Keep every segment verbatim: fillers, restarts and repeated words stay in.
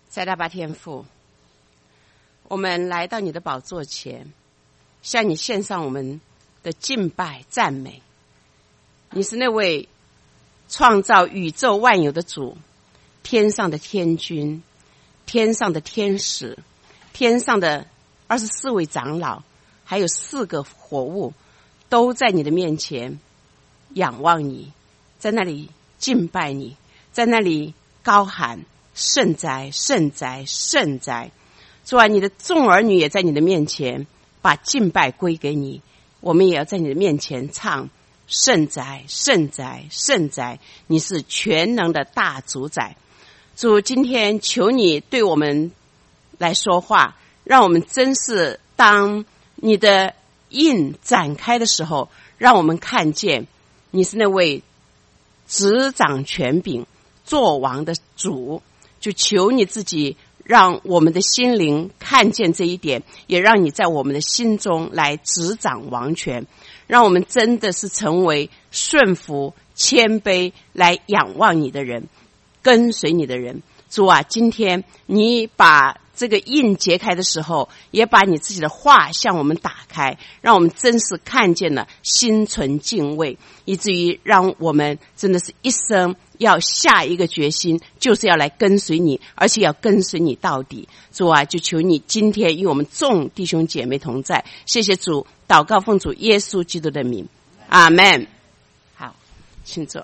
在大巴天父，我们来到你的宝座前，向你献上我们的敬拜赞美。你是那位创造宇宙万有的主，天上的天君，天上的天使，天上的二十四位长老，还有四个活物，都在你的面前仰望你，在那里敬拜你，在那里高喊圣哉圣哉圣哉。主啊，你的众儿女也在你的面前把敬拜归给你，我们也要在你的面前唱圣哉圣哉圣哉，你是全能的大主宰。主，今天求你对我们来说话，让我们真是当你的印展开的时候，让我们看见你是那位执掌权柄作王的主。就求你自己让我们的心灵看见这一点，也让你在我们的心中来执掌王权，让我们真的是成为顺服谦卑来仰望你的人，跟随你的人。主啊，今天你把这个印揭开的时候，也把你自己的话向我们打开，让我们真是看见了，心存敬畏，以至于让我们真的是一生要下一个决心，就是要来跟随你，而且要跟随你到底。主啊，就求你今天与我们众弟兄姐妹同在。谢谢主，祷告奉主耶稣基督的名，阿们。好，请坐。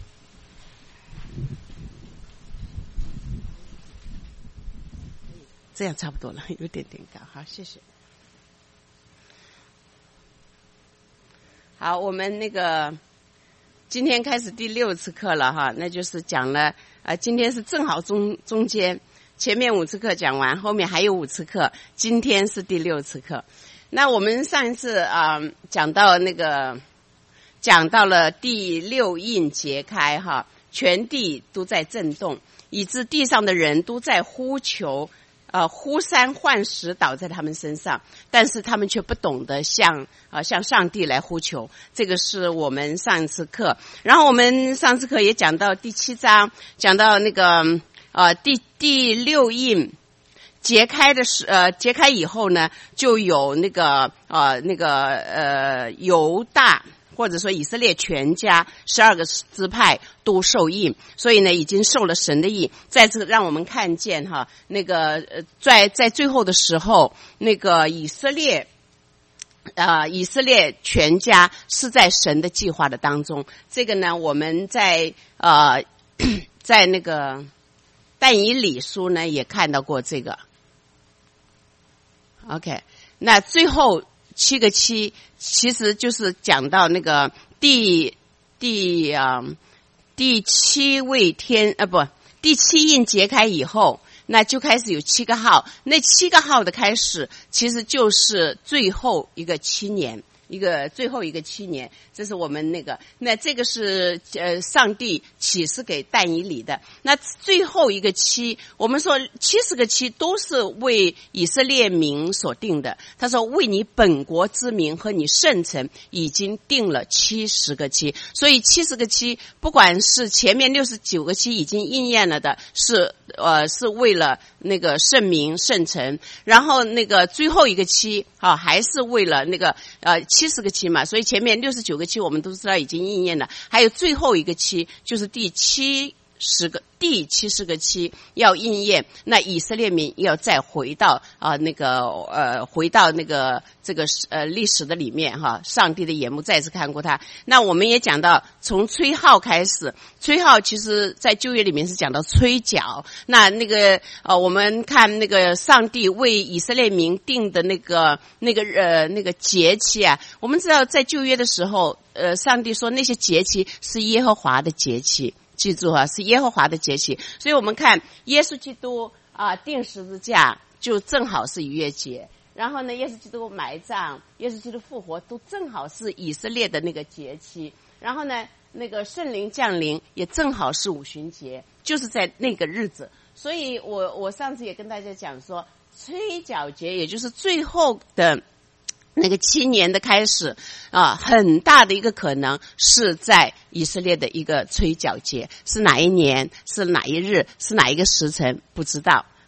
这样差不多了，有点点高。好，谢谢。好，我们那个今天开始第六次课了哈，那就是讲了呃，今天是正好中中间，前面五次课讲完，后面还有五次课，今天是第六次课。那我们上一次啊、呃、讲到那个讲到了第六印揭开哈，全地都在震动，以致地上的人都在呼求。呃，呼山唤石倒在他们身上，但是他们却不懂得向呃向上帝来呼求。这个是我们上一次课，然后我们上次课也讲到第七章，讲到那个呃第第六印揭开的时呃揭开以后呢，就有那个呃那个呃犹大。或者说以色列全家十二个支派都受印，所以呢已经受了神的印。再次让我们看见哈，那个呃在在最后的时候，那个以色列呃以色列全家是在神的计划的当中。这个呢我们在呃在那个但以理书呢也看到过这个。OK， 那最后七个七其实就是讲到那个第第啊、呃、第七位天啊不第七印揭开以后，那就开始有七个号，那七个号的开始其实就是最后一个七年，一个最后一个七年，这是我们那个那这个是呃上帝启示给但以理的。那最后一个七，我们说七十个七都是为以色列民所定的。他说为你本国之民和你圣城已经定了七十个七，所以七十个七不管是前面六十九个七已经应验了的，是呃是为了那个圣民圣城，然后那个最后一个七啊还是为了那个呃七十个七嘛，所以前面六十九个七我们都知道已经应验了，还有最后一个七就是第七十个第七十个七要应验，那以色列民要再回到啊、呃、那个呃回到那个这个呃历史的里面哈，上帝的眼目再次看过他。那我们也讲到从吹号开始，吹号其实在旧约里面是讲到吹角，那那个呃我们看那个上帝为以色列民定的那个那个呃那个节期啊，我们知道在旧约的时候呃上帝说那些节期是耶和华的节期，记住啊，是耶和华的节期。所以我们看耶稣基督啊钉十字架就正好是逾越节，然后呢耶稣基督埋葬，耶稣基督复活都正好是以色列的那个节期，然后呢那个圣灵降临也正好是五旬节，就是在那个日子。所以我我上次也跟大家讲说，吹角节也就是最后的那个七年的开始啊，很大的一个可能是在以色列的一个吹角节，是哪一年，是哪一日，是哪一个时辰不知道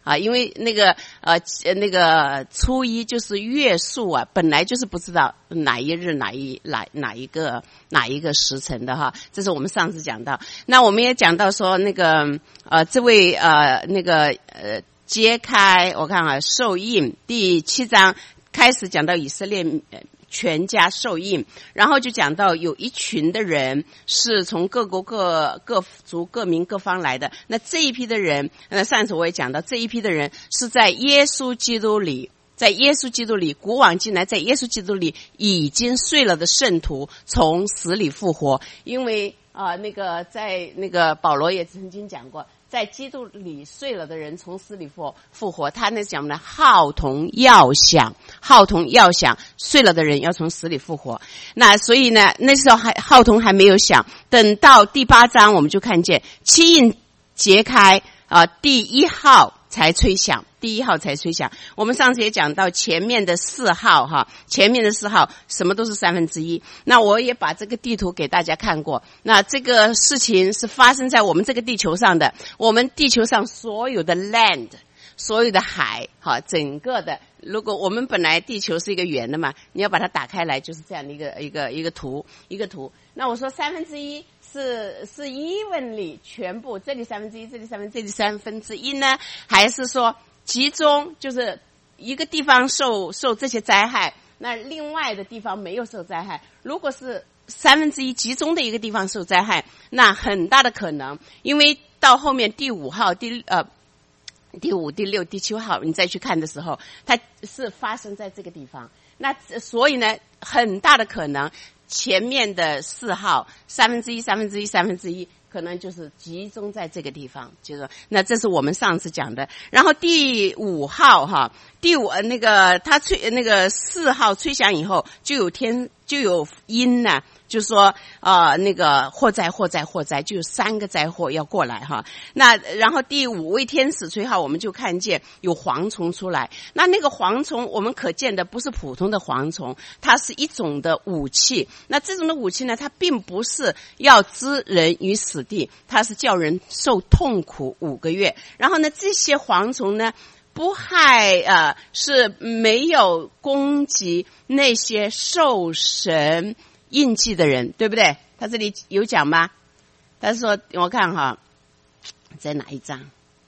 啊，因为那个呃那个初一就是月数啊，本来就是不知道哪一日哪一哪哪一个哪一个时辰的哈，这是我们上次讲到。那我们也讲到说那个呃这位呃那个呃揭开我看啊受印第七章开始讲到以色列全家受印，然后就讲到有一群的人是从各国各各族各民各方来的。那这一批的人，那上次我也讲到，这一批的人是在耶稣基督里，在耶稣基督里古往今来，在耶稣基督里已经睡了的圣徒，从死里复活。因为啊、呃，那个在那个保罗也曾经讲过，在基督里睡了的人从死里复复活，他那讲呢，号筒要响，号筒要响，睡了的人要从死里复活。那所以呢，那时候还号筒还没有响，等到第八章我们就看见七印揭开啊、呃，第一号才吹响，第一号才吹响。我们上次也讲到前面的四号哈，前面的四号什么都是三分之一。那我也把这个地图给大家看过。那这个事情是发生在我们这个地球上的，我们地球上所有的 land， 所有的海，哈，整个的。如果我们本来地球是一个圆的嘛，你要把它打开来，就是这样的一个一个一个图，一个图。那我说三分之一。是是 evenly 全部，这里三分之一，这里三分，这里三分之一呢？还是说集中，就是一个地方受受这些灾害，那另外的地方没有受灾害？如果是三分之一集中的一个地方受灾害，那很大的可能，因为到后面第五号、第呃第五、第六、第七号，你再去看的时候，它是发生在这个地方。那所以呢，很大的可能。前面的四号三分之一三分之一三分之一可能就是集中在这个地方，就是那这是我们上次讲的。然后第五号哈，第五那个他吹那个四号吹响以后，就有天就有阴呢，就是说呃那个祸灾祸灾祸灾，就有三个灾祸要过来哈。那然后第五位天使吹号，我们就看见有蝗虫出来。那那个蝗虫我们可见的不是普通的蝗虫，它是一种的武器。那这种的武器呢，它并不是要置人于死地，它是叫人受痛苦五个月。然后呢，这些蝗虫呢不害呃是没有攻击那些受神印记的人，对不对？他这里有讲吗？他说我看哈，在哪一章？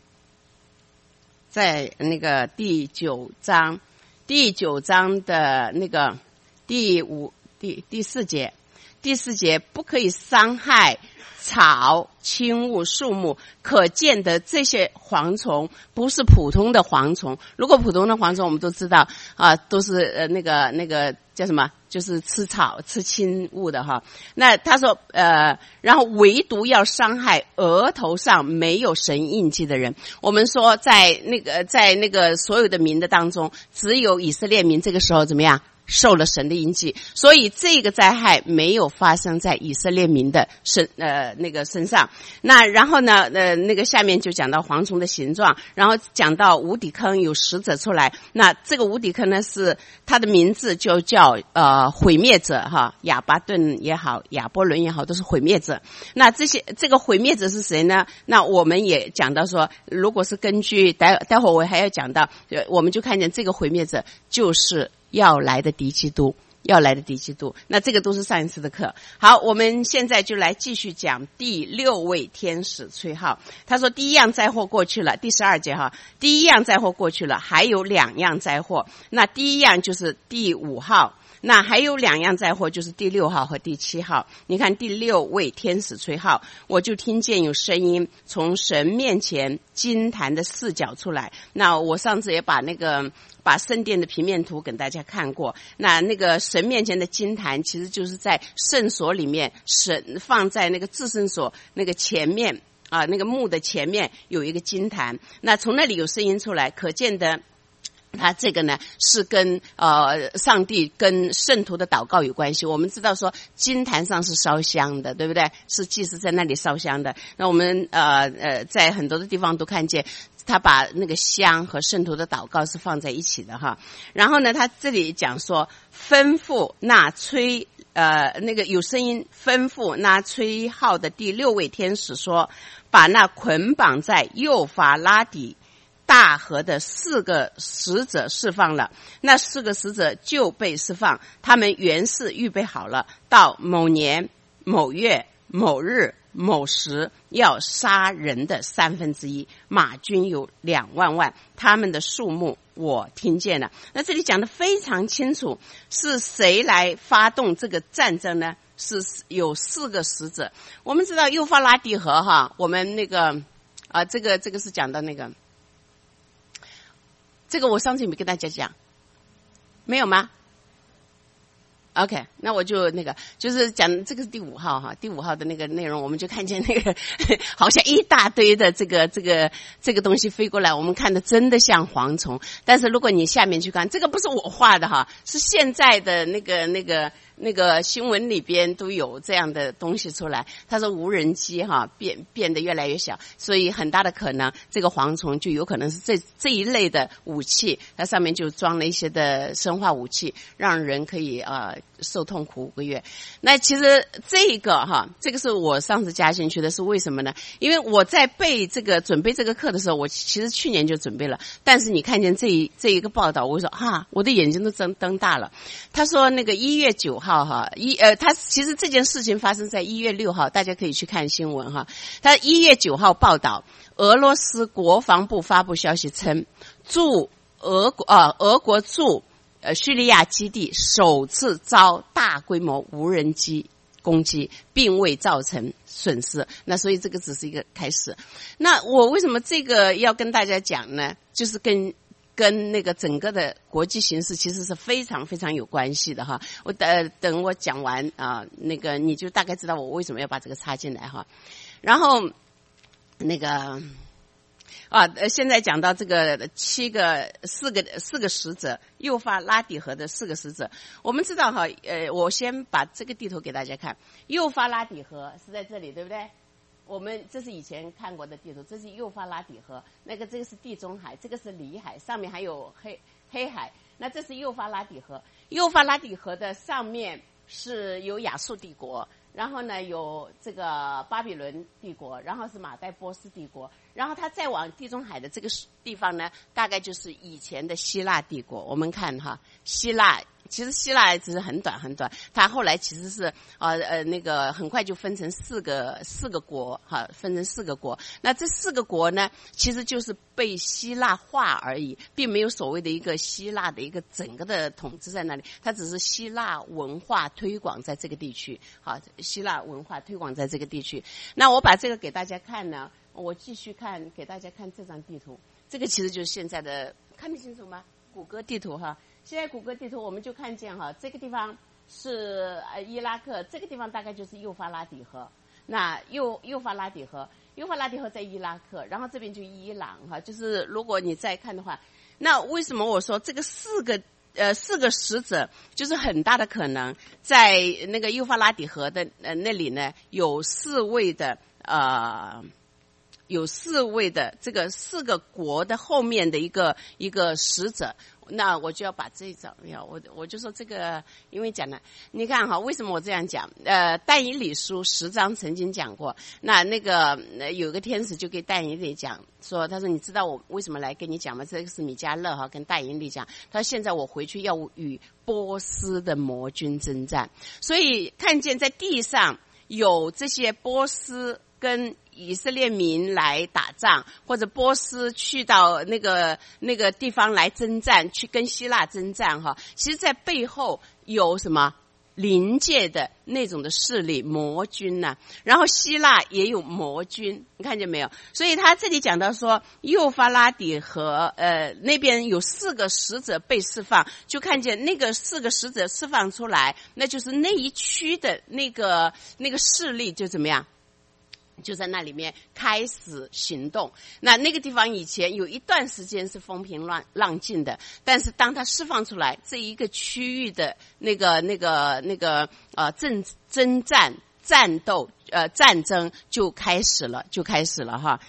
在那个第九章，第九章的那个第五第第四节，第四节不可以伤害草、轻物、树木，可见的这些蝗虫不是普通的蝗虫。如果普通的蝗虫，我们都知道啊，都是呃那个那个叫什么，就是吃草、吃轻物的哈。那他说呃，然后唯独要伤害额头上没有神印记的人。我们说在那个在那个所有的民的当中，只有以色列民这个时候怎么样？受了神的印记，所以这个灾害没有发生在以色列民的身呃那个身上。那然后呢呃那个下面就讲到蝗虫的形状，然后讲到无底坑有使者出来。那这个无底坑呢是他的名字就叫呃毁灭者哈，亚巴顿也好，亚波伦也好，都是毁灭者。那这些这个毁灭者是谁呢？那我们也讲到说，如果是根据待待会儿我还要讲到，我们就看见这个毁灭者就是要来的敌基督，要来的敌基督。那这个都是上一次的课。好，我们现在就来继续讲第六位天使吹号。他说第一样灾祸过去了，第十二节哈，第一样灾祸过去了，还有两样灾祸。那第一样就是第五号，那还有两样灾祸，就是第六号和第七号。你看第六位天使吹号，我就听见有声音从神面前金坛的四角出来。那我上次也把那个把圣殿的平面图给大家看过。那那个神面前的金坛其实就是在圣所里面，神放在那个至圣所那个前面啊，那个幕的前面有一个金坛。那从那里有声音出来，可见的他这个呢是跟呃上帝跟圣徒的祷告有关系。我们知道说金坛上是烧香的，对不对？是祭司在那里烧香的。那我们呃呃在很多的地方都看见他把那个香和圣徒的祷告是放在一起的哈。然后呢，他这里讲说吩咐那吹呃那个有声音吩咐那吹号的第六位天使说，把那捆绑在幼发拉底大河的四个使者释放了，那四个使者就被释放，他们原是预备好了，到某年某月某日某时要杀人的三分之一，马军有两万万，他们的数目我听见了。那这里讲得非常清楚，是谁来发动这个战争呢？是有四个使者。我们知道幼发拉底河哈，我们那个啊、呃，这个这个是讲到那个，这个我上次有没有跟大家讲？没有吗？OK， 那我就那个就是讲这个是第五号哈，第五号的那个内容，我们就看见那个好像一大堆的这个这个这个东西飞过来，我们看的真的像蝗虫。但是如果你下面去看，这个不是我画的哈，是现在的那个那个那个新闻里边都有这样的东西出来。他说无人机哈变变得越来越小，所以很大的可能这个蝗虫就有可能是这这一类的武器，它上面就装了一些的生化武器，让人可以呃。受痛苦五个月。那其实这个哈，这个是我上次加进去的，是为什么呢？因为我在背这个准备这个课的时候，我其实去年就准备了，但是你看见这一这一个报道，我说哈，我的眼睛都睁瞪大了。他说那个一月九号哈，一呃，他其实这件事情发生在一月六号，大家可以去看新闻哈。他一月九号报道，俄罗斯国防部发布消息称，驻俄国呃俄国驻呃，叙利亚基地首次遭大规模无人机攻击，并未造成损失。那所以这个只是一个开始。那我为什么这个要跟大家讲呢？就是跟跟那个整个的国际形势其实是非常非常有关系的哈。我等等我讲完啊、呃，那个你就大概知道我为什么要把这个插进来哈。然后那个。啊，呃，现在讲到这个七个、四个、四个使者，幼发拉底河的四个使者，我们知道哈，呃，我先把这个地图给大家看，幼发拉底河是在这里，对不对？我们这是以前看过的地图，这是幼发拉底河，那个这个是地中海，这个是里海，上面还有黑黑海，那这是幼发拉底河。幼发拉底河的上面是有亚述帝国。然后呢，有这个巴比伦帝国，然后是马代波斯帝国，然后它再往地中海的这个地方呢，大概就是以前的希腊帝国。我们看哈，希腊其实希腊只是很短很短，它后来其实是呃呃那个很快就分成四个四个国哈，分成四个国。那这四个国呢，其实就是被希腊化而已，并没有所谓的一个希腊的一个整个的统治在那里，它只是希腊文化推广在这个地区，好。希腊文化推广在这个地区。那我把这个给大家看呢，我继续看给大家看这张地图。这个其实就是现在的，看得清楚吗？谷歌地图哈。现在谷歌地图我们就看见哈，这个地方是呃伊拉克，这个地方大概就是幼发拉底河。那幼幼发拉底河，幼发拉底河在伊拉克，然后这边就伊朗哈。就是如果你再看的话，那为什么我说这个四个？呃，四个使者就是很大的可能在那个幼发拉底河的呃那里呢，有四位的呃，有四位的这个四个国的后面的一个一个使者。那我就要把这一张，我我就说这个，因为讲了，你看哈，为什么我这样讲？呃，但以理书十章曾经讲过，那那个、呃、有个天使就给但以理讲说，他说你知道我为什么来跟你讲吗？这个是米迦勒哈跟但以理讲，他说现在我回去要与波斯的魔军征战，所以看见在地上有这些波斯跟以色列民来打仗，或者波斯去到那个那个地方来征战，去跟希腊征战哈。其实在背后有什么临界的那种的势力魔军呐、啊，然后希腊也有魔军，你看见没有？所以他这里讲到说，幼发拉底河呃那边有四个使者被释放，就看见那个四个使者释放出来，那就是那一区的那个那个势力就怎么样？就在那里面开始行动。那那个地方以前有一段时间是风平浪浪静的，但是当它释放出来，这一个区域的那个那个那个呃征征战战斗呃战争就开始了，就开始了哈。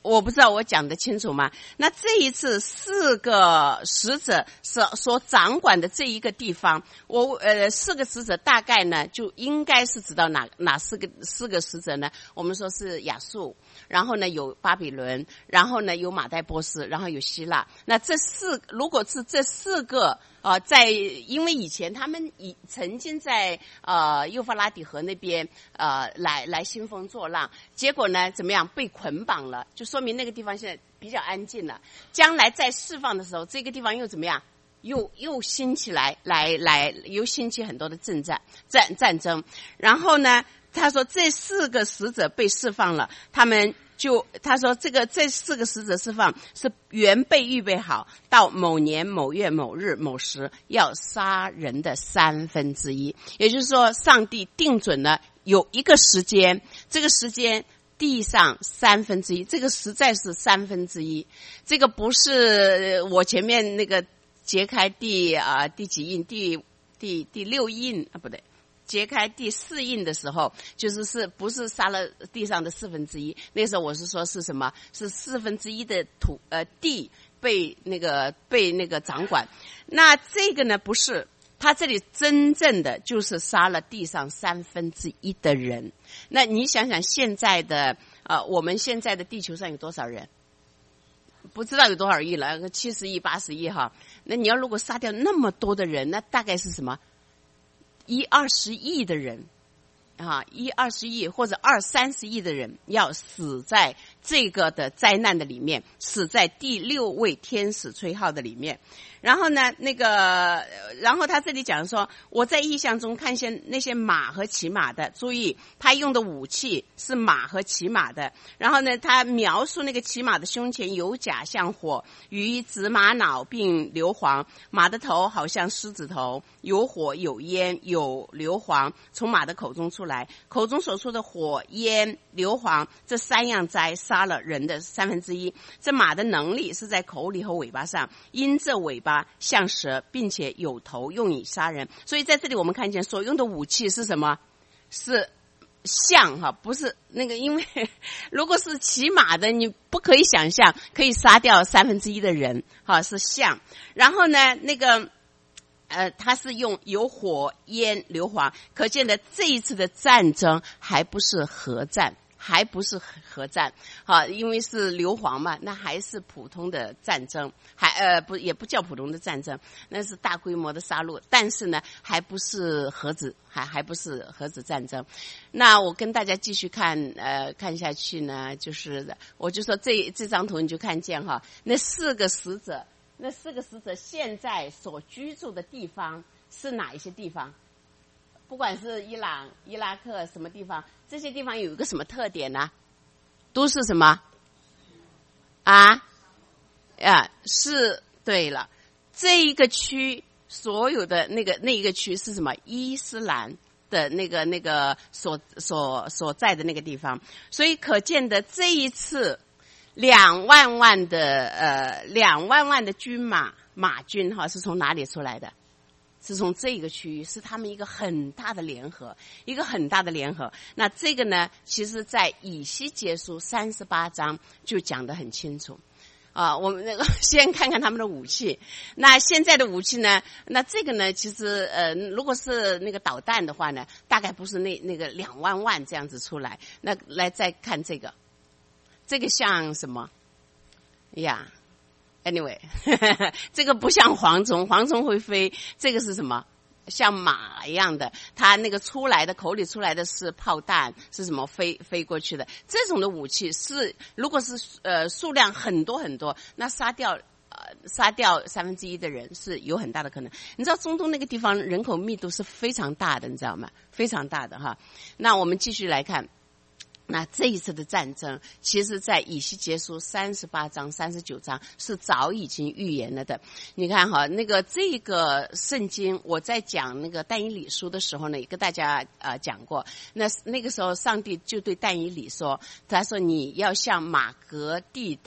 我不知道我讲得清楚吗？那这一次四个使者所所掌管的这一个地方，我呃四个使者大概呢就应该是知道哪哪四个四个使者呢？我们说是亚述，然后呢有巴比伦，然后呢有马代波斯，然后有希腊。那这四如果是这四个呃在因为以前他们以曾经在呃幼发拉底河那边呃来来兴风作浪，结果呢怎么样被捆绑了，就说明那个地方现在比较安静了。将来再释放的时候，这个地方又怎么样？又又兴起来，来来又兴起很多的征战战战争。然后呢，他说这四个使者被释放了，他们就他说这个这四个使者释放是原被预备好，到某年某月某日某时要杀人的三分之一。也就是说，上帝定准了有一个时间，这个时间地上三分之一，这个实在是三分之一，这个不是我前面那个揭开第啊、呃、第几印第第第六印啊不对。揭开第四印的时候，就是是不是杀了地上的四分之一？那时候我是说是什么？是四分之一的土呃地被那个被那个掌管。那这个呢不是，他这里真正的就是杀了地上三分之一的人。那你想想现在的呃我们现在的地球上有多少人？不知道有多少亿了，七十亿、八十亿哈。那你要如果杀掉那么多的人，那大概是什么？一二十亿的人啊，一二十亿或者二三十亿的人要死在这个的灾难的里面，死在第六位天使吹号的里面。然后呢，那个，然后他这里讲说，我在异象中看见那些马和骑马的，注意，他用的武器是马和骑马的。然后呢，他描述那个骑马的胸前有甲像火，与紫玛瑙并硫磺，马的头好像狮子头，有火有烟有硫磺从马的口中出来，口中所出的火烟硫磺这三样灾杀了人的三分之一。这马的能力是在口里和尾巴上，因这尾巴像蛇，并且有头，用以杀人。所以在这里我们看见所用的武器是什么？是象哈，不是那个，因为如果是骑马的，你不可以想象可以杀掉三分之一的人哈，是象。然后呢，那个呃，他是用有火烟硫磺，可见的这一次的战争还不是核战。还不是核战，好，因为是硫磺嘛，那还是普通的战争，还呃不也不叫普通的战争，那是大规模的杀戮，但是呢，还不是核子，还还不是核子战争。那我跟大家继续看，呃，看下去呢，就是我就说这这张图你就看见哈，那四个使者，那四个使者现在所居住的地方是哪一些地方？不管是伊朗、伊拉克什么地方，这些地方有一个什么特点呢？都是什么？啊？啊，是对了，这一个区所有的那个那一个区是什么？伊斯兰的那个那个所所所在的那个地方，所以可见的这一次两万万的呃两万万的军马马军哈是从哪里出来的？是从这个区域，是他们一个很大的联合，一个很大的联合。那这个呢，其实在以西结书三十八章就讲得很清楚。啊，我们那个先看看他们的武器。那现在的武器呢？那这个呢，其实呃，如果是那个导弹的话呢，大概不是那那个两万万这样子出来。那来再看这个，这个像什么呀？ Anyway 这个不像蝗虫，蝗虫会飞，这个是什么？像马一样的，它那个出来的口里出来的是炮弹，是什么飞飞过去的？这种的武器是，如果是呃数量很多很多，那杀掉呃杀掉三分之一的人是有很大的可能。你知道中东那个地方人口密度是非常大的，你知道吗？非常大的哈。那我们继续来看。那这一次的战争，其实在以西结书三十八章、三十九章是早已经预言了的。你看哈，那个这个圣经，我在讲那个但以理书的时候呢，也跟大家呃讲过。那那个时候，上帝就对但以理说：“他说你要像马革地的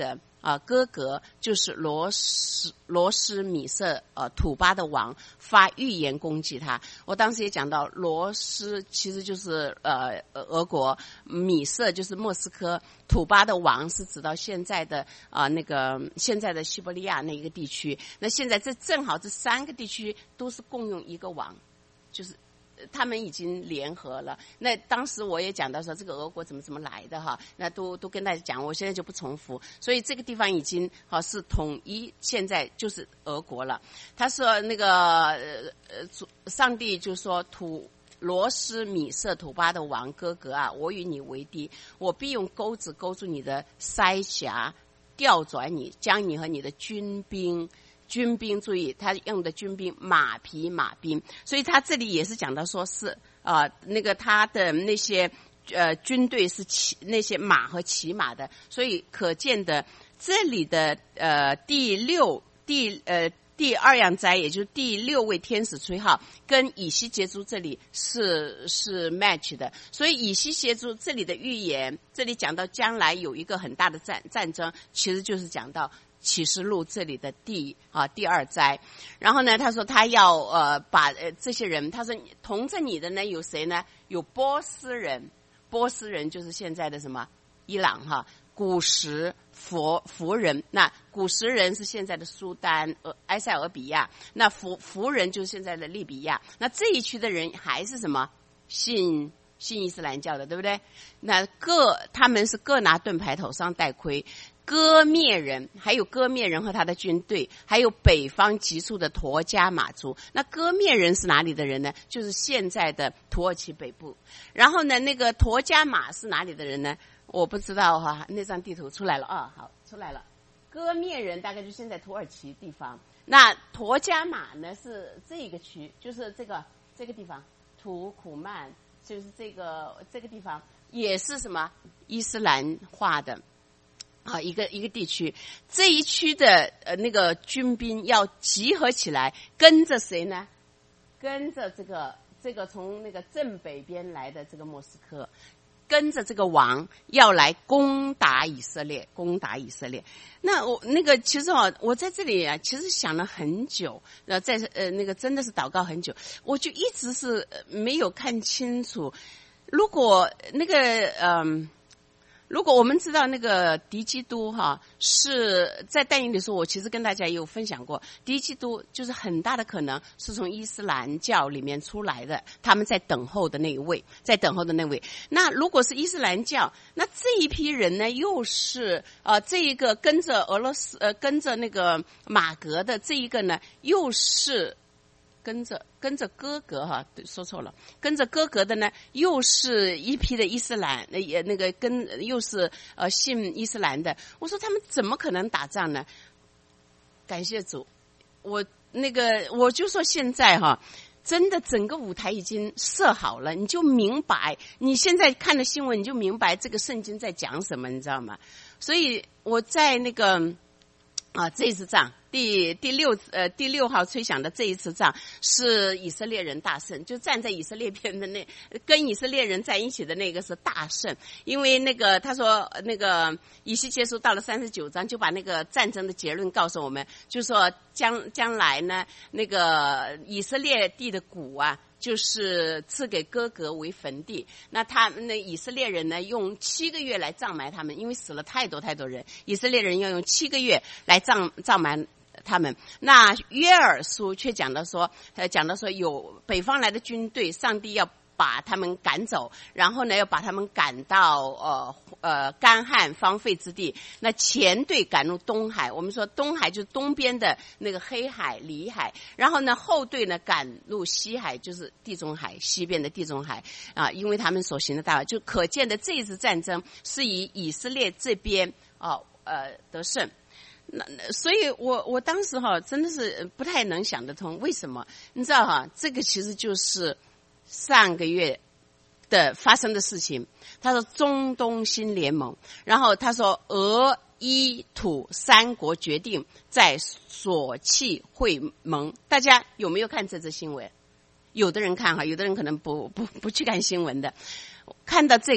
啊，哥格就是罗斯罗斯米色呃土巴的王发预言攻击他。我当时也讲到，罗斯其实就是呃俄国，米色就是莫斯科，土巴的王是指到现在的啊、呃、那个现在的西伯利亚那一个地区。那现在这正好这三个地区都是共用一个王，就是他们已经联合了。那当时我也讲到说，这个俄国怎么怎么来的哈，那都都跟大家讲，我现在就不重复。所以这个地方已经好是统一，现在就是俄国了。他说那个呃呃，上帝就说土。罗斯米色土巴的王哥格啊，我与你为敌，我必用钩子勾住你的腮颊，调转你，将你和你的军兵。军兵注意，他用的军兵马匹马兵，所以他这里也是讲到说是啊、呃，那个他的那些呃军队是骑那些马和骑马的，所以可见的这里的呃第六第呃第二样灾，也就是第六位天使吹号，跟以西结族这里是是 match 的，所以以西结族这里的预言，这里讲到将来有一个很大的战战争，其实就是讲到启示录这里的第啊第二灾。然后呢，他说他要呃把呃这些人，他说同着你的呢有谁呢？有波斯人，波斯人就是现在的什么伊朗哈，古时佛弗人，那古时人是现在的苏丹、呃埃塞俄比亚，那弗弗人就是现在的利比亚。那这一区的人还是什么信信伊斯兰教的，对不对？那各他们是各拿盾牌，头上戴盔。割灭人，还有割灭人和他的军队，还有北方急速的陀加马族。那割灭人是哪里的人呢？就是现在的土耳其北部。然后呢，那个陀加马是哪里的人呢？我不知道哈，那张地图出来了啊，好，出来了。割灭人大概就现在土耳其地方。那陀加马呢是这个区，就是这个这个地方，土库曼，就是这个这个地方也是什么伊斯兰化的。啊，一个一个地区，这一区的呃那个军兵要集合起来，跟着谁呢？跟着这个这个从那个正北边来的这个莫斯科，跟着这个王要来攻打以色列，攻打以色列。那我那个其实啊，我在这里啊，其实想了很久，呃，在呃那个真的是祷告很久，我就一直是没有看清楚，如果那个嗯。呃如果我们知道那个敌基督哈是在但以理书，我其实跟大家也有分享过，敌基督就是很大的可能是从伊斯兰教里面出来的，他们在等候的那一位，在等候的那位。那如果是伊斯兰教，那这一批人呢，又是呃这一个跟着俄罗斯呃跟着那个马格的这一个呢，又是。跟着跟着哥格哈，对，说错了，跟着哥格的呢，又是一批的伊斯兰，也那个跟又是呃信伊斯兰的。我说他们怎么可能打仗呢？感谢主，我那个我就说现在哈，真的整个舞台已经设好了，你就明白，你现在看的新闻你就明白这个圣经在讲什么，你知道吗？所以我在那个啊这次仗。第第六呃第六号吹响的这一次仗是以色列人大胜，就站在以色列边的那跟以色列人在一起的那个是大胜，因为那个他说那个以西结书到了三十九章就把那个战争的结论告诉我们，就说将将来呢那个以色列地的谷啊。就是赐给哥格为坟地，那他那以色列人呢，用七个月来葬埋他们，因为死了太多太多人，以色列人要用七个月来葬葬埋他们。那约珥书却讲到说，呃，讲到说有北方来的军队，上帝要把他们赶走，然后呢，要把他们赶到呃呃干旱荒废之地。那前队赶入东海，我们说东海就是东边的那个黑海、里海，然后呢后队呢赶入西海，就是地中海西边的地中海啊，因为他们所行的大，就可见的这一次战争是以以色列这边啊呃得胜。那所以我我当时哈真的是不太能想得通，为什么？你知道哈，这个其实就是上个月的发生的事情。他说中东新联盟，然后他说俄伊土三国决定在索契会盟。大家有没有看这则新闻？有的人看哈，有的人可能不不不去看新闻的。看到这个，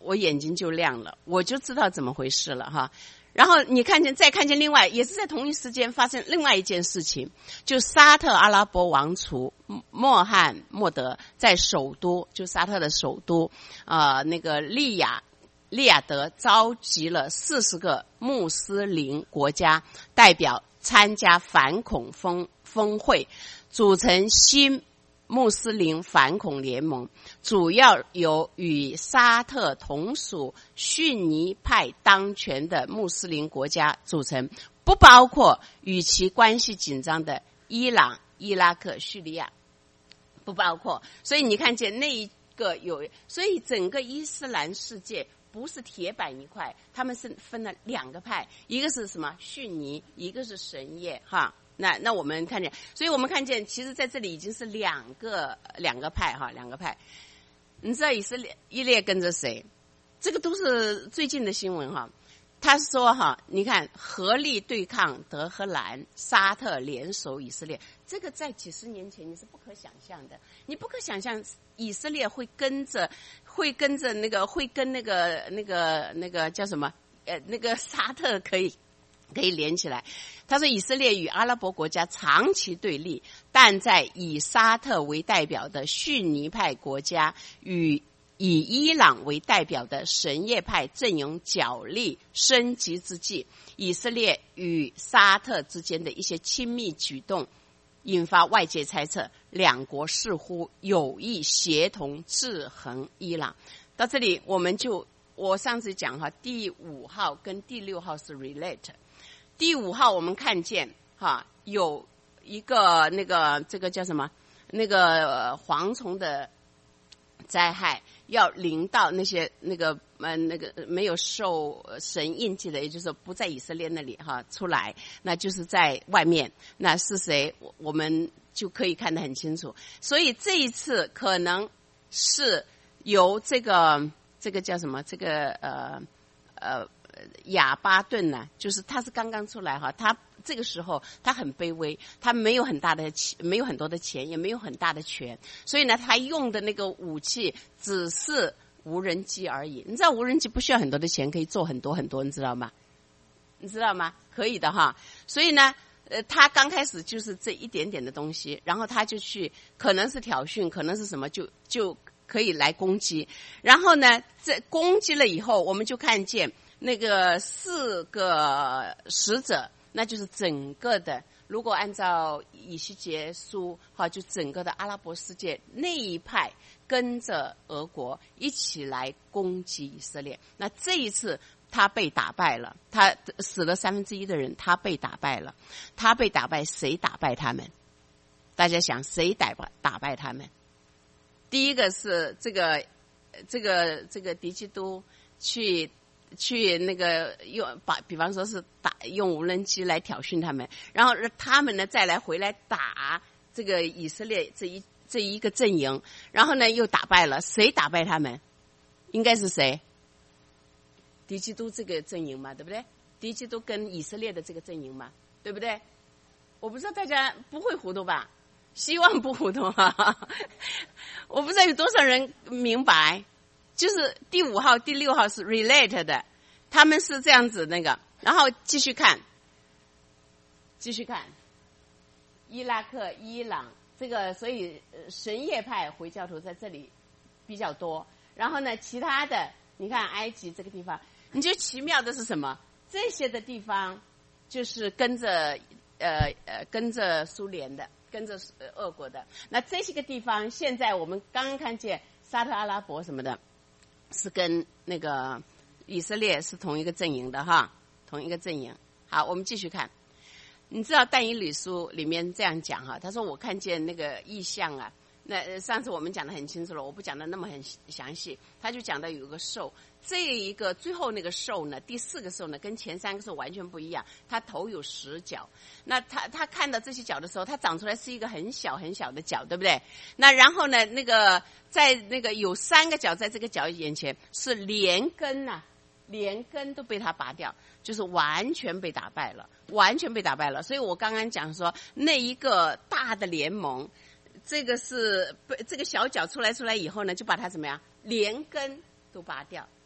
我眼睛就亮了，我就知道怎么回事了哈。然后你看见，再看见另外，也是在同一时间发生另外一件事情，就沙特阿拉伯王储穆罕默德在首都，就沙特的首都，呃，那个利雅利雅得召集了四十个穆斯林国家代表参加反恐峰峰会，组成新穆斯林反恐联盟，主要由与沙特同属逊尼派当权的穆斯林国家组成，不包括与其关系紧张的伊朗、伊拉克、叙利亚，不包括。所以你看见那一个有，所以整个伊斯兰世界不是铁板一块，他们是分了两个派，一个是什么逊尼，一个是什叶哈。那那我们看见，所以我们看见，其实在这里已经是两个两个派哈，两个派。你知道以色列以色列跟着谁？这个都是最近的新闻哈。他说哈，你看合力对抗德黑兰，沙特联手以色列，这个在几十年前你是不可想象的，你不可想象以色列会跟着会跟着那个会跟那个那个那个叫什么呃那个沙特可以。可以连起来。他说以色列与阿拉伯国家长期对立，但在以沙特为代表的逊尼派国家与以伊朗为代表的什叶派阵营角力升级之际，以色列与沙特之间的一些亲密举动引发外界猜测，两国似乎有意协同制衡伊朗。到这里我们就我上次讲哈，第五号跟第六号是 relate。第五号我们看见哈有一个那个这个叫什么那个、呃、蝗虫的灾害要临到那些那个呃那个没有受神印记的，也就是说不在以色列那里哈出来，那就是在外面，那是谁我们就可以看得很清楚。所以这一次可能是由这个这个叫什么这个呃呃亚巴顿呢、啊，就是他是刚刚出来哈，他这个时候他很卑微，他没有很大的没有很多的钱，也没有很大的权，所以呢，他用的那个武器只是无人机而已。你知道无人机不需要很多的钱，可以做很多很多，你知道吗？你知道吗？可以的哈。所以呢，呃，他刚开始就是这一点点的东西，然后他就去，可能是挑衅，可能是什么，就就可以来攻击。然后呢，这攻击了以后，我们就看见。那个四个使者，那就是整个的，如果按照以西结书哈，就整个的阿拉伯世界那一派跟着俄国一起来攻击以色列。那这一次他被打败了，他死了三分之一的人，他被打败了。他被打败，谁打败他们？大家想，谁打败打败他们？第一个是这个这个这个敌基督去。去那个用把，比方说是打用无人机来挑衅他们，然后他们呢再来回来打这个以色列这一这一个阵营，然后呢又打败了，谁打败他们？应该是谁？敌基督这个阵营嘛，对不对？敌基督跟以色列的这个阵营嘛，对不对？我不知道大家不会糊涂吧？希望不糊涂啊！我不知道有多少人明白。就是第五号、第六号是 relate 的，他们是这样子那个，然后继续看，继续看，伊拉克、伊朗这个，所以什叶派回教徒在这里比较多。然后呢，其他的你看埃及这个地方，你觉得奇妙的是什么？这些的地方就是跟着呃呃跟着苏联的，跟着俄国的。那这些个地方，现在我们刚刚看见沙特阿拉伯什么的。是跟那个以色列是同一个阵营的哈，同一个阵营。好，我们继续看。你知道但以理书里面这样讲哈，他说我看见那个异象啊，那上次我们讲得很清楚了，我不讲得那么很详细。他就讲到有个兽，这一个最后那个兽呢，第四个兽呢，跟前三个兽完全不一样，它头有十角。那他他看到这些角的时候，它长出来是一个很小很小的角，对不对？那然后呢，那个在那个有三个角在这个角眼前是连根呐、啊，连根都被他拔掉，就是完全被打败了，完全被打败了。所以我刚刚讲说那一个大的联盟，这个是这个小角出来出来以后呢，就把它怎么样连根都拔掉。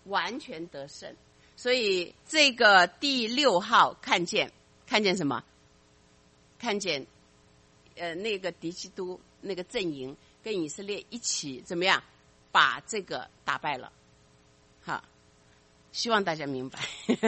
完全得胜。所以这个第六号看见看见什么？看见呃那个敌基督那个阵营跟以色列一起怎么样把这个打败了。好，希望大家明白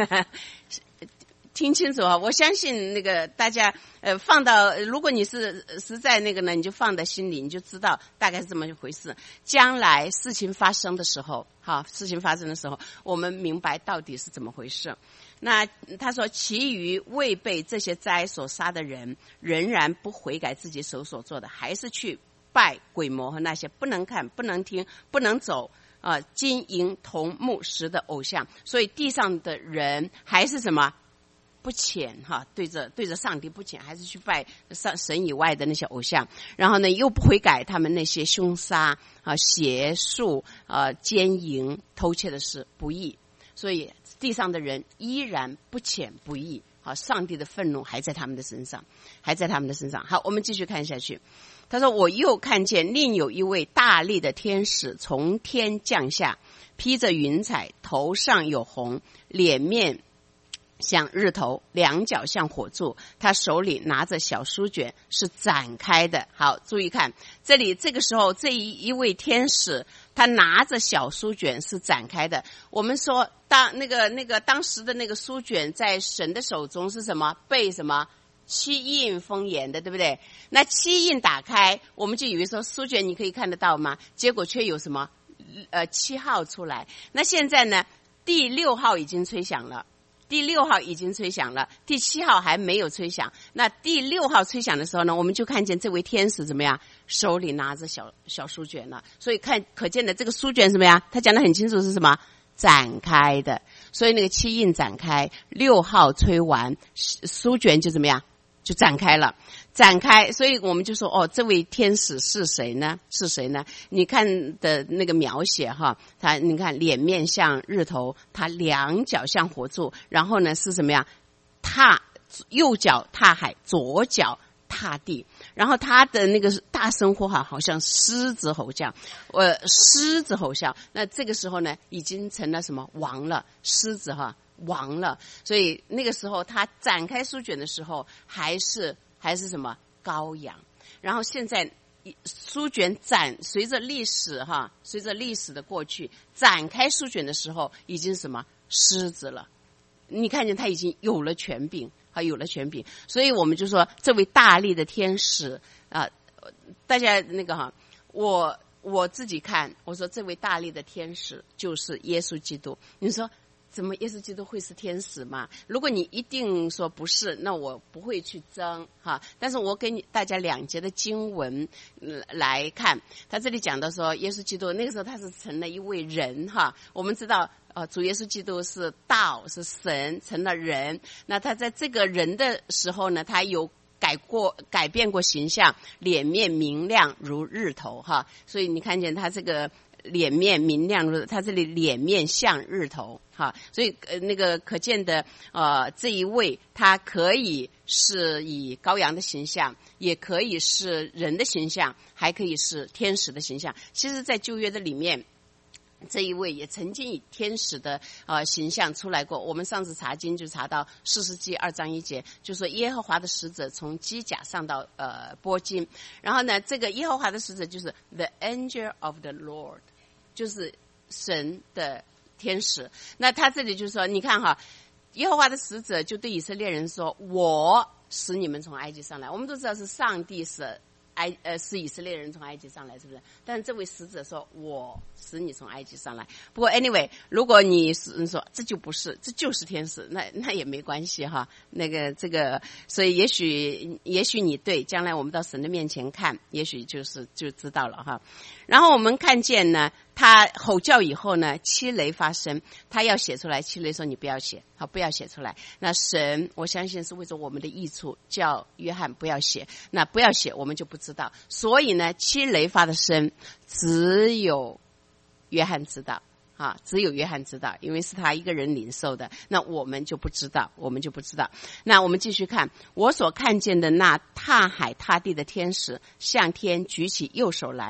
听清楚啊！我相信那个大家呃放到，如果你是实在那个呢，你就放在心里，你就知道大概是这么一回事。将来事情发生的时候，好，事情发生的时候，我们明白到底是怎么回事。那他说，其余未被这些灾所杀的人，仍然不悔改自己手所做的，还是去拜鬼魔和那些不能看、不能听、不能走啊、呃、金银铜木石的偶像。所以地上的人还是什么？不虔哈，对着对着上帝不虔，还是去拜上神以外的那些偶像，然后呢又不悔改他们那些凶杀啊、邪术啊、奸淫、偷窃的事不义，所以地上的人依然不虔不义，好，上帝的愤怒还在他们的身上，还在他们的身上。好，我们继续看下去。他说：“我又看见另有一位大力的天使从天降下，披着云彩，头上有红，脸面像日头，两脚像火柱，他手里拿着小书卷，是展开的。”好，注意看这里，这个时候这一一位天使他拿着小书卷是展开的。我们说当那个那个当时的那个书卷在神的手中是什么？被什么七印封严的，对不对？那七印打开，我们就以为说书卷你可以看得到吗？结果却有什么呃七号出来。那现在呢，第六号已经吹响了。第六号已经吹响了，第七号还没有吹响。那第六号吹响的时候呢，我们就看见这位天使怎么样，手里拿着小小书卷了。所以看可见的这个书卷什么呀？他讲得很清楚是什么？展开的。所以那个七印展开，六号吹完，书卷就怎么样？就展开了。展开，所以我们就说哦，这位天使是谁呢？是谁呢？你看的那个描写哈，他你看脸面像日头，他两脚像火柱，然后呢是什么呀？踏右脚踏海，左脚踏地，然后他的那个大声呼喊好像狮子吼叫，呃，狮子吼叫。那这个时候呢，已经成了什么王了？狮子哈王了。所以那个时候他展开书卷的时候，还是。还是什么羔羊，然后现在书卷展随着历史哈，随着历史的过去，展开书卷的时候已经什么狮子了。你看见他已经有了权柄，啊，有了权柄，所以我们就说这位大力的天使啊，大家那个哈，我我自己看，我说这位大力的天使就是耶稣基督。你说。怎么耶稣基督会是天使嘛？如果你一定说不是，那我不会去争哈。但是我给你大家两节的经文、嗯、来看，他这里讲到说耶稣基督那个时候他是成了一位人哈。我们知道呃，主耶稣基督是道是神成了人，那他在这个人的时候呢，他有改过改变过形象，脸面明亮如日头哈。所以你看见他这个脸面明亮如他这里脸面像日头哈，所以呃那个可见的呃这一位他可以是以羔羊的形象，也可以是人的形象，还可以是天使的形象。其实在旧约的里面，这一位也曾经以天使的呃形象出来过。我们上次查经就查到士师记二章一节，就说耶和华的使者从基甲上到呃波金，然后呢这个耶和华的使者就是 the angel of the Lord， 就是神的天使。那他这里就说你看哈，耶和华的使者就对以色列人说，我使你们从埃及上来。我们都知道是上帝使埃呃使以色列人从埃及上来，是不是？但是这位使者说我使你从埃及上来。不过 anyway， 如果你是说这就不是，这就是天使，那那也没关系哈。那个这个，所以也许也许你对，将来我们到神的面前看，也许就是就知道了哈。然后我们看见呢，他吼叫以后呢，七雷发生，他要写出来，七雷说你不要写，好，不要写出来。那神我相信是为着我们的益处，叫约翰不要写，那不要写我们就不知道。所以呢，七雷发的声只有约翰知道啊，只有约翰知道，因为是他一个人领受的，那我们就不知道，我们就不知道。那我们继续看，我所看见的那踏海踏地的天使向天举起右手来，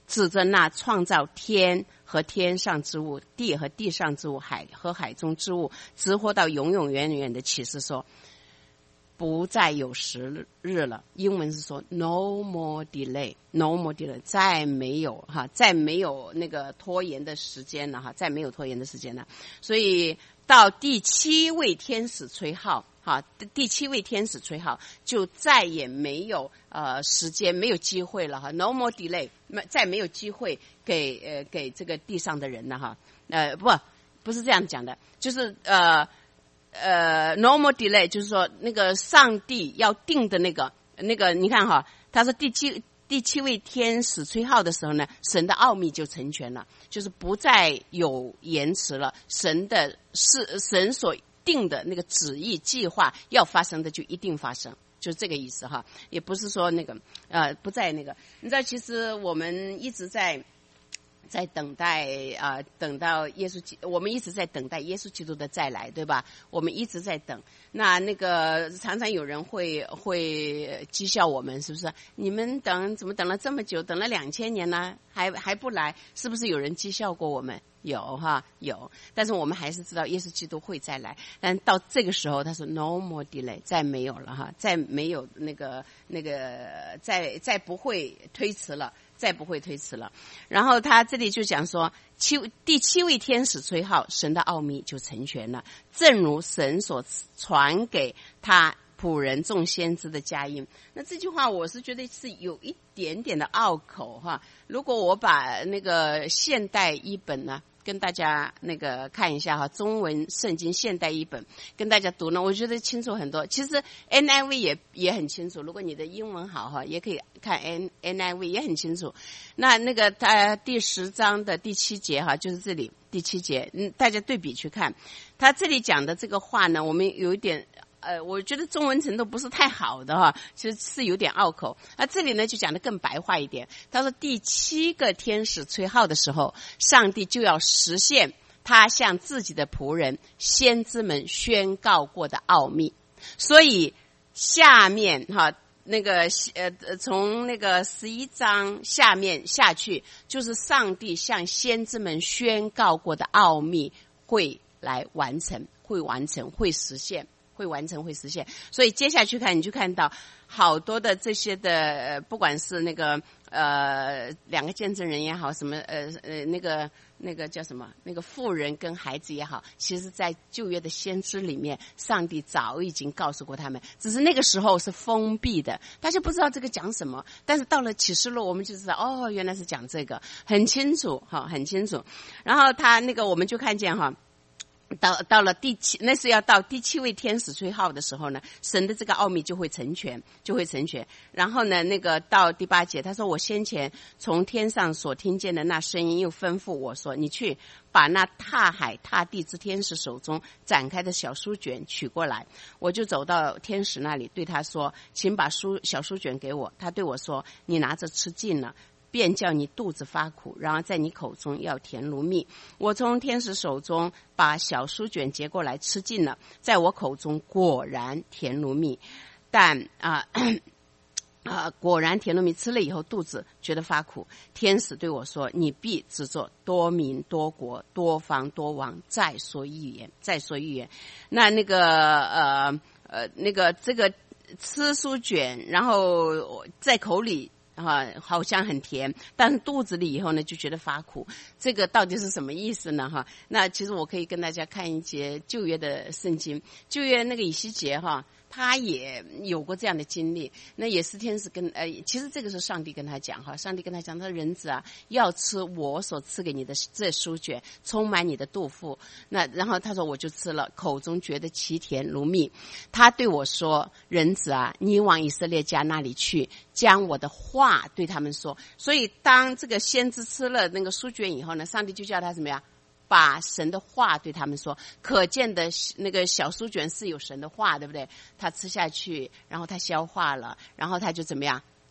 指着那创造天和天上之物，地和地上之物，海和海中之物，直活到永永远远的启示说，不再有时日了。英文是说 no more delay， no more delay， 再没有哈，再没有那个拖延的时间了哈，再没有拖延的时间了。所以到第七位天使吹号。好，第七位天使吹号，就再也没有呃时间，没有机会了哈 ，no more delay， 再没有机会给呃给这个地上的人了哈，呃不不是这样讲的，就是呃呃 no more delay， 就是说那个上帝要定的那个那个，你看哈，他说第七第七位天使吹号的时候呢，神的奥秘就成全了，就是不再有延迟了，神的是神所定的那个旨意计划要发生的就一定发生，就是这个意思哈，也不是说那个呃不在那个，你知道其实我们一直在在等待啊、呃，等到耶稣基，我们一直在等待耶稣基督的再来，对吧？我们一直在等。那那个常常有人会会讥笑我们，是不是？你们等怎么等了这么久，等了两千年呢，还还不来？是不是有人讥笑过我们？有哈，有。但是我们还是知道耶稣基督会再来。但到这个时候，他说 no more delay， 再没有了哈，再没有那个那个，再再不会推迟了。再不会推迟了。然后他这里就讲说，七第七位天使吹号，神的奥秘就成全了，正如神所传给他仆人众先知的佳音。那这句话我是觉得是有一点点的拗口哈。如果我把那个现代译本呢，跟大家那个看一下哈，中文圣经现代译本跟大家读呢，我觉得清楚很多。其实 N I V 也也很清楚，如果你的英文好哈，也可以看 N N I V 也很清楚。那那个他第十章的第七节哈，就是这里第七节，嗯，大家对比去看，他这里讲的这个话呢，我们有一点。呃，我觉得中文程度不是太好的哈，其实是有点拗口。那这里呢就讲得更白话一点。他说第七个天使吹号的时候，上帝就要实现他向自己的仆人先知们宣告过的奥秘。所以下面哈那个呃从那个十一章下面下去，就是上帝向先知们宣告过的奥秘会来完成，会完成，会实现。会完成，会实现。所以接下去看，你就看到好多的这些的，呃、不管是那个呃两个见证人也好，什么呃呃那个那个叫什么，那个妇人跟孩子也好，其实在旧约的先知里面，上帝早已经告诉过他们，只是那个时候是封闭的，大家不知道这个讲什么。但是到了启示录，我们就知道，哦，原来是讲这个，很清楚哈，很清楚。然后他那个我们就看见哈。到到了第七，那是要到第七位天使吹号的时候呢，神的这个奥秘就会成全，就会成全。然后呢，那个到第八节，他说：“我先前从天上所听见的那声音，又吩咐我说，你去把那踏海踏地之天使手中展开的小书卷取过来。”我就走到天使那里，对他说：“请把书小书卷给我。”他对我说：“你拿着吃尽了。”便叫你肚子发苦，然而在你口中要甜如蜜。我从天使手中把小书卷接过来吃尽了，在我口中果然甜如蜜。但啊啊、呃，果然甜如蜜，吃了以后肚子觉得发苦。天使对我说：“你必只做多民多国多方多王，再说预言，再说预言。”那那个呃呃那个这个吃书卷，然后在口里。哈，好像很甜，但是肚子里以后呢，就觉得发苦。这个到底是什么意思呢？哈，那其实我可以跟大家看一节旧约的圣经，旧约那个以西结哈，他也有过这样的经历。那也是天使跟呃，其实这个是上帝跟他讲哈，上帝跟他讲，他说人子啊，要吃我所赐给你的这书卷，充满你的肚腹。那然后他说我就吃了，口中觉得其甜如蜜。他对我说：“人子啊，你往以色列家那里去。”将我的话对他们说。所以当这个先知吃了那个书卷以后呢，上帝就叫他什么呀？把神的话对他们说。可见的那个小书卷是有神的话，对不对？他吃下去，然后他消化了，然后他就怎么样？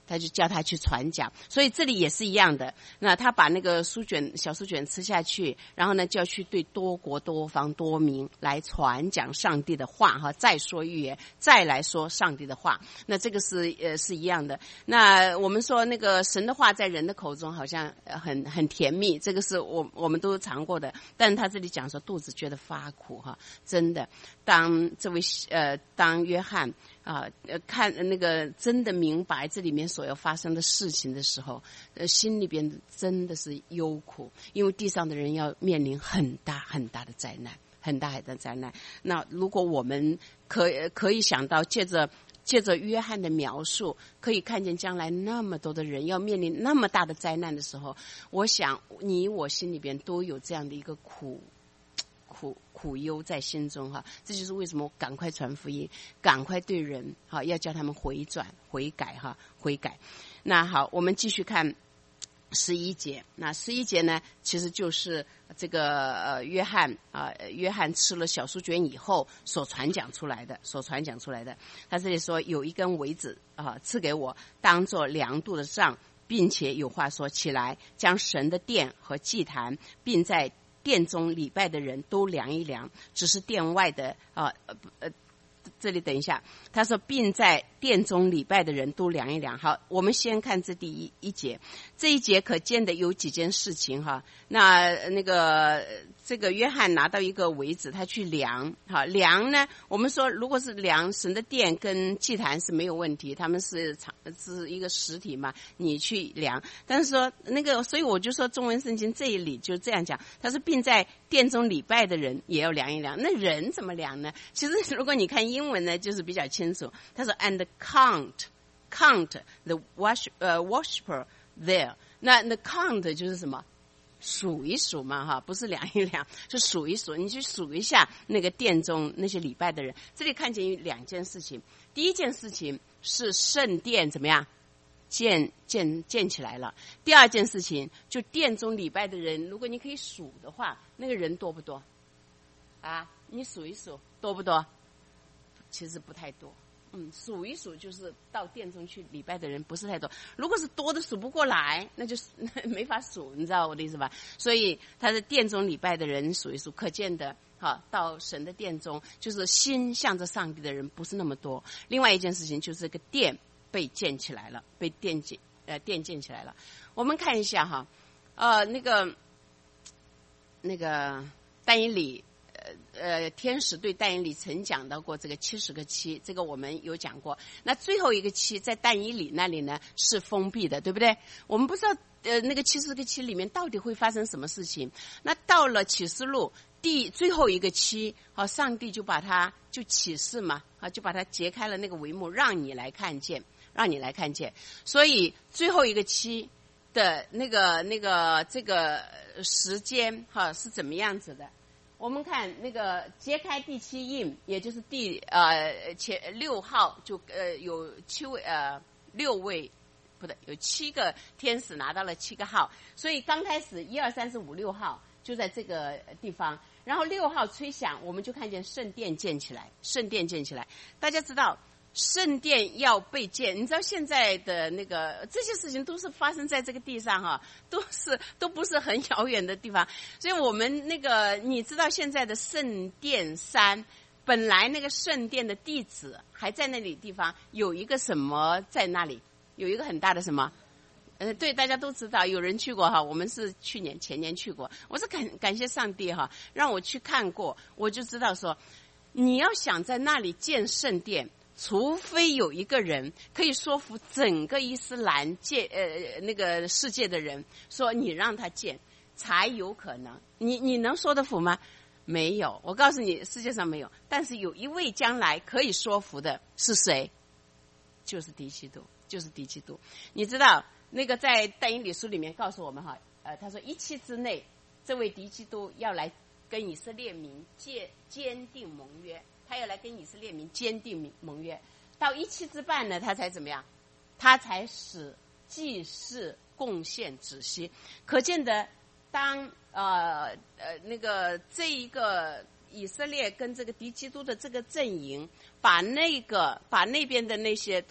他就叫他去传讲。所以这里也是一样的，那他把那个书卷小书卷吃下去，然后呢就要去对多国多方多民来传讲上帝的话哈，再说预言，再来说上帝的话。那这个是呃是一样的。那我们说那个神的话在人的口中好像很很甜蜜，这个是我我们都尝过的，但他这里讲说肚子觉得发苦哈，真的。当这位呃当约翰啊呃看那个真的明白这里面所要发生的事情的时候，呃心里边真的是忧苦，因为地上的人要面临很大很大的灾难，很大很大的灾难。那如果我们可可以想到借着借着约翰的描述，可以看见将来那么多的人要面临那么大的灾难的时候，我想你我心里边都有这样的一个苦苦苦忧在心中哈。这就是为什么赶快传福音，赶快对人哈，要叫他们回转悔改哈，悔改。那好，我们继续看十一节。那十一节呢，其实就是这个呃约翰啊、呃，约翰吃了小书卷以后所传讲出来的，所传讲出来的。他这里说有一根苇子啊，赐给我当作量度的杖，并且有话说，起来将神的殿和祭坛，并在殿中礼拜的人都量一量，只是殿外的啊呃呃。这里等一下，他说并在殿中礼拜的人都量一量。好，我们先看这第一一节，这一节可见的有几件事情哈。那那个这个约翰拿到一个苇子，他去量，好量呢，我们说如果是量神的殿跟祭坛是没有问题，他们是是一个实体嘛，你去量。但是说那个，所以我就说中文圣经这里就这样讲，他说并在殿中礼拜的人也要量一量。那人怎么量呢？其实如果你看英文呢，就是比较清楚。他说 and count count the worship 呃、uh, worshiper there。那那 count 就是什么？数一数嘛哈，不是量一量，是数一数。你去数一下那个殿中那些礼拜的人。这里看见有两件事情。第一件事情是圣殿怎么样建建建起来了。第二件事情就殿中礼拜的人，如果你可以数的话，那个人多不多啊？你数一数多不多？其实不太多。嗯，数一数就是到殿中去礼拜的人不是太多。如果是多的数不过来，那就是没法数，你知道我的意思吧？所以他在殿中礼拜的人数一数，可见的哈，到神的殿中就是心向着上帝的人不是那么多。另外一件事情就是这个殿被建起来了，被殿建呃殿建起来了。我们看一下哈，呃那个那个但以理。呃，天使对但以理曾讲到过这个七十个期，这个我们有讲过。那最后一个期在但以理那里呢是封闭的，对不对？我们不知道呃那个七十个期里面到底会发生什么事情。那到了启示录第最后一个期，好、啊，上帝就把它就启示嘛，啊，就把它揭开了那个帷幕，让你来看见，让你来看见。所以最后一个期的那个那个这个时间哈、啊、是怎么样子的？我们看那个揭开第七印，也就是第呃前六号，就呃有七位呃六位不对，有七个天使拿到了七个号，所以刚开始一二三四五六号就在这个地方，然后六号吹响，我们就看见圣殿建起来，圣殿建起来。大家知道圣殿要被建，你知道现在的那个这些事情都是发生在这个地上哈，都是都不是很遥远的地方。所以我们那个你知道现在的圣殿山，本来那个圣殿的地址还在那里地方有一个什么在那里，有一个很大的什么。呃，对，大家都知道，有人去过哈，我们是去年前年去过，我是感感谢上帝哈，让我去看过，我就知道说，你要想在那里建圣殿，除非有一个人可以说服整个伊斯兰界呃那个世界的人说你让他建，才有可能。你你能说得服吗？没有，我告诉你，世界上没有。但是有一位将来可以说服的是谁？就是敌基督，就是敌基督。你知道那个在但以理书里面告诉我们哈，呃，他说一期之内，这位敌基督要来跟以色列民坚坚定盟约。他要来跟以色列民坚定盟约，到一期之半呢，他才怎么样？他才使祭祀贡献止息。可见的，当呃呃那个这一个以色列跟这个敌基督的这个阵营，把那个把那边的那些都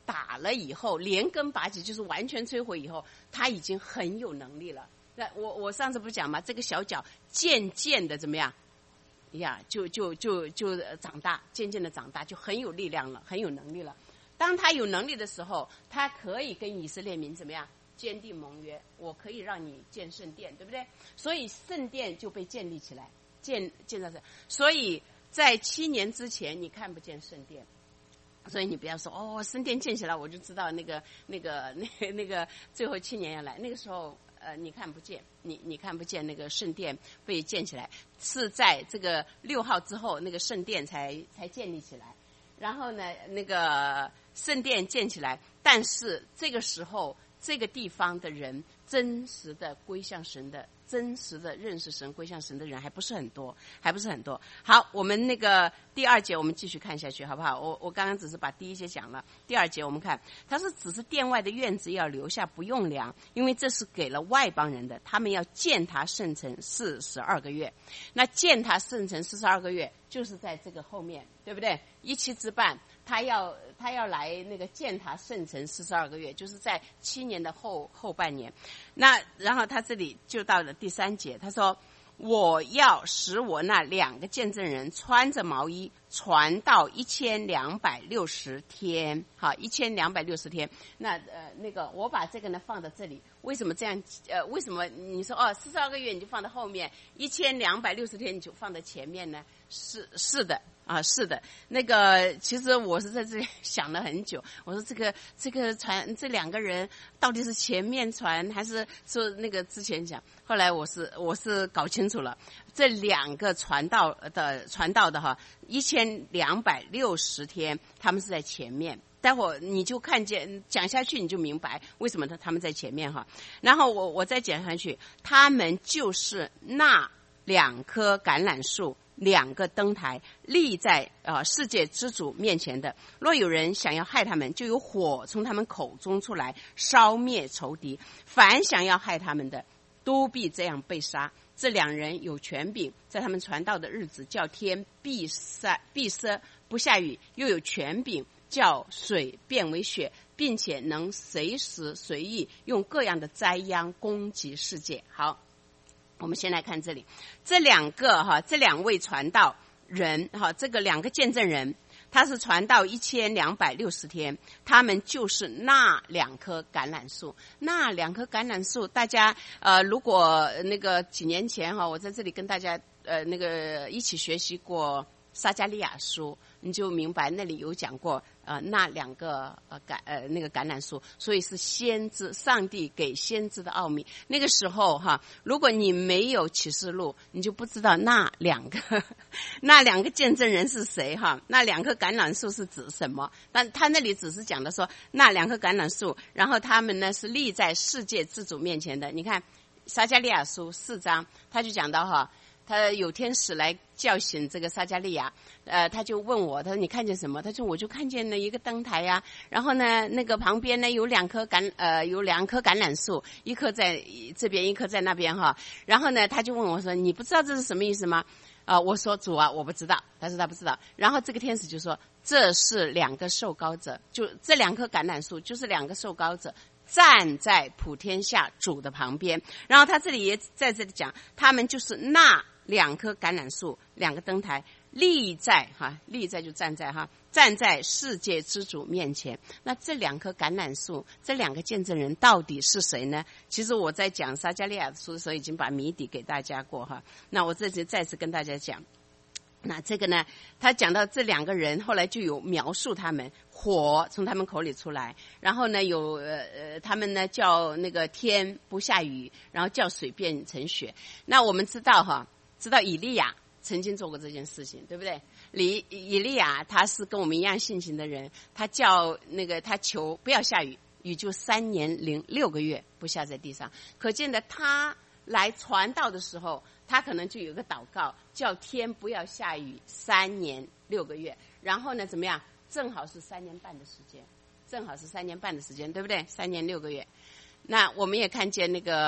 打了以后，连根拔起，就是完全摧毁以后，他已经很有能力了。那我我上次不讲吗？这个小脚渐渐的怎么样？呀，就就就就长大，渐渐的长大，就很有力量了，很有能力了。当他有能力的时候，他可以跟以色列民怎么样？坚定盟约，我可以让你建圣殿，对不对？所以圣殿就被建立起来，建建造这。所以在七年之前，你看不见圣殿，所以你不要说哦，圣殿建起来，我就知道那个那个那个那个最后七年要来，那个时候呃你看不见，你你看不见那个圣殿被建起来，是在这个六号之后，那个圣殿才才建立起来。然后呢，那个圣殿建起来，但是这个时候。这个地方的人真实的归向神的，真实的认识神归向神的人还不是很多，还不是很多。好，我们那个第二节我们继续看下去好不好？我我刚刚只是把第一节讲了，第二节我们看，他是只是殿外的院子要留下不用量，因为这是给了外邦人的，他们要建他圣城四十二个月。那建他圣城四十二个月就是在这个后面，对不对？一期之半。他要他要来那个建他圣城四十二个月，就是在七年的后后半年。那然后他这里就到了第三节，他说：“我要使我那两个见证人穿着毛衣传到一千两百六十天，好，一千两百六十天。那呃那个我把这个呢放到这里，为什么这样？呃，为什么你说哦四十二个月你就放到后面，一千两百六十天你就放在前面呢？是是的。”啊，是的，那个其实我是在这里想了很久，我说这个这个传这两个人到底是前面传还是说那个之前讲？后来我是我是搞清楚了，这两个传道的传道的哈，一千两百六十天，他们是在前面。待会儿你就看见讲下去，你就明白为什么他他们在前面哈。然后我我再讲下去，他们就是那两棵橄榄树。两个灯台立在呃世界之主面前的，若有人想要害他们，就有火从他们口中出来，烧灭仇敌。凡想要害他们的，都必这样被杀。这两人有权柄，在他们传道的日子，叫天闭塞闭塞不下雨，又有权柄叫水变为血，并且能随时随意用各样的灾殃攻击世界。好。我们先来看这里，这两个哈，这两位传道人哈，这个两个见证人，他是传道一千两百六十天，他们就是那两棵橄榄树。那两棵橄榄树，大家呃，如果那个几年前哈，我在这里跟大家呃那个一起学习过撒迦利亚书，你就明白那里有讲过呃那两个呃橄呃那个橄榄树，所以是先知，上帝给先知的奥秘。那个时候哈，如果你没有启示录，你就不知道那两个那两个见证人是谁哈，那两棵橄榄树是指什么？但他那里只是讲的说那两棵橄榄树，然后他们呢是立在世界之主面前的。你看撒迦利亚书四章，他就讲到哈。他有天使来叫醒这个撒迦利亚，呃，他就问我，他说你看见什么？他说我就看见了一个灯台呀、啊，然后呢，那个旁边呢有两棵橄呃有两棵橄榄树，一棵在这边，一棵在那边哈。然后呢，他就问我说，你不知道这是什么意思吗？啊、呃，我说主啊，我不知道。他说他不知道。然后这个天使就说，这是两个受膏者，就这两棵橄榄树就是两个受膏者。站在普天下主的旁边，然后他这里也在这里讲，他们就是那两棵橄榄树，两个灯台立在哈，立在就站在哈，站在世界之主面前。那这两棵橄榄树，这两个见证人到底是谁呢？其实我在讲撒迦利亚书的时候已经把谜底给大家过哈，那我这次再次跟大家讲。那这个呢，他讲到这两个人，后来就有描述他们，火从他们口里出来，然后呢有呃呃，他们呢叫那个天不下雨，然后叫水变成血。那我们知道哈，知道以利亚曾经做过这件事情，对不对？以以利亚他是跟我们一样性情的人，他叫那个他求不要下雨，雨就三年零六个月不下在地上，可见的他来传道的时候。他可能就有个祷告，叫天不要下雨三年六个月，然后呢怎么样？正好是三年半的时间，正好是三年半的时间，对不对？三年六个月。那我们也看见那个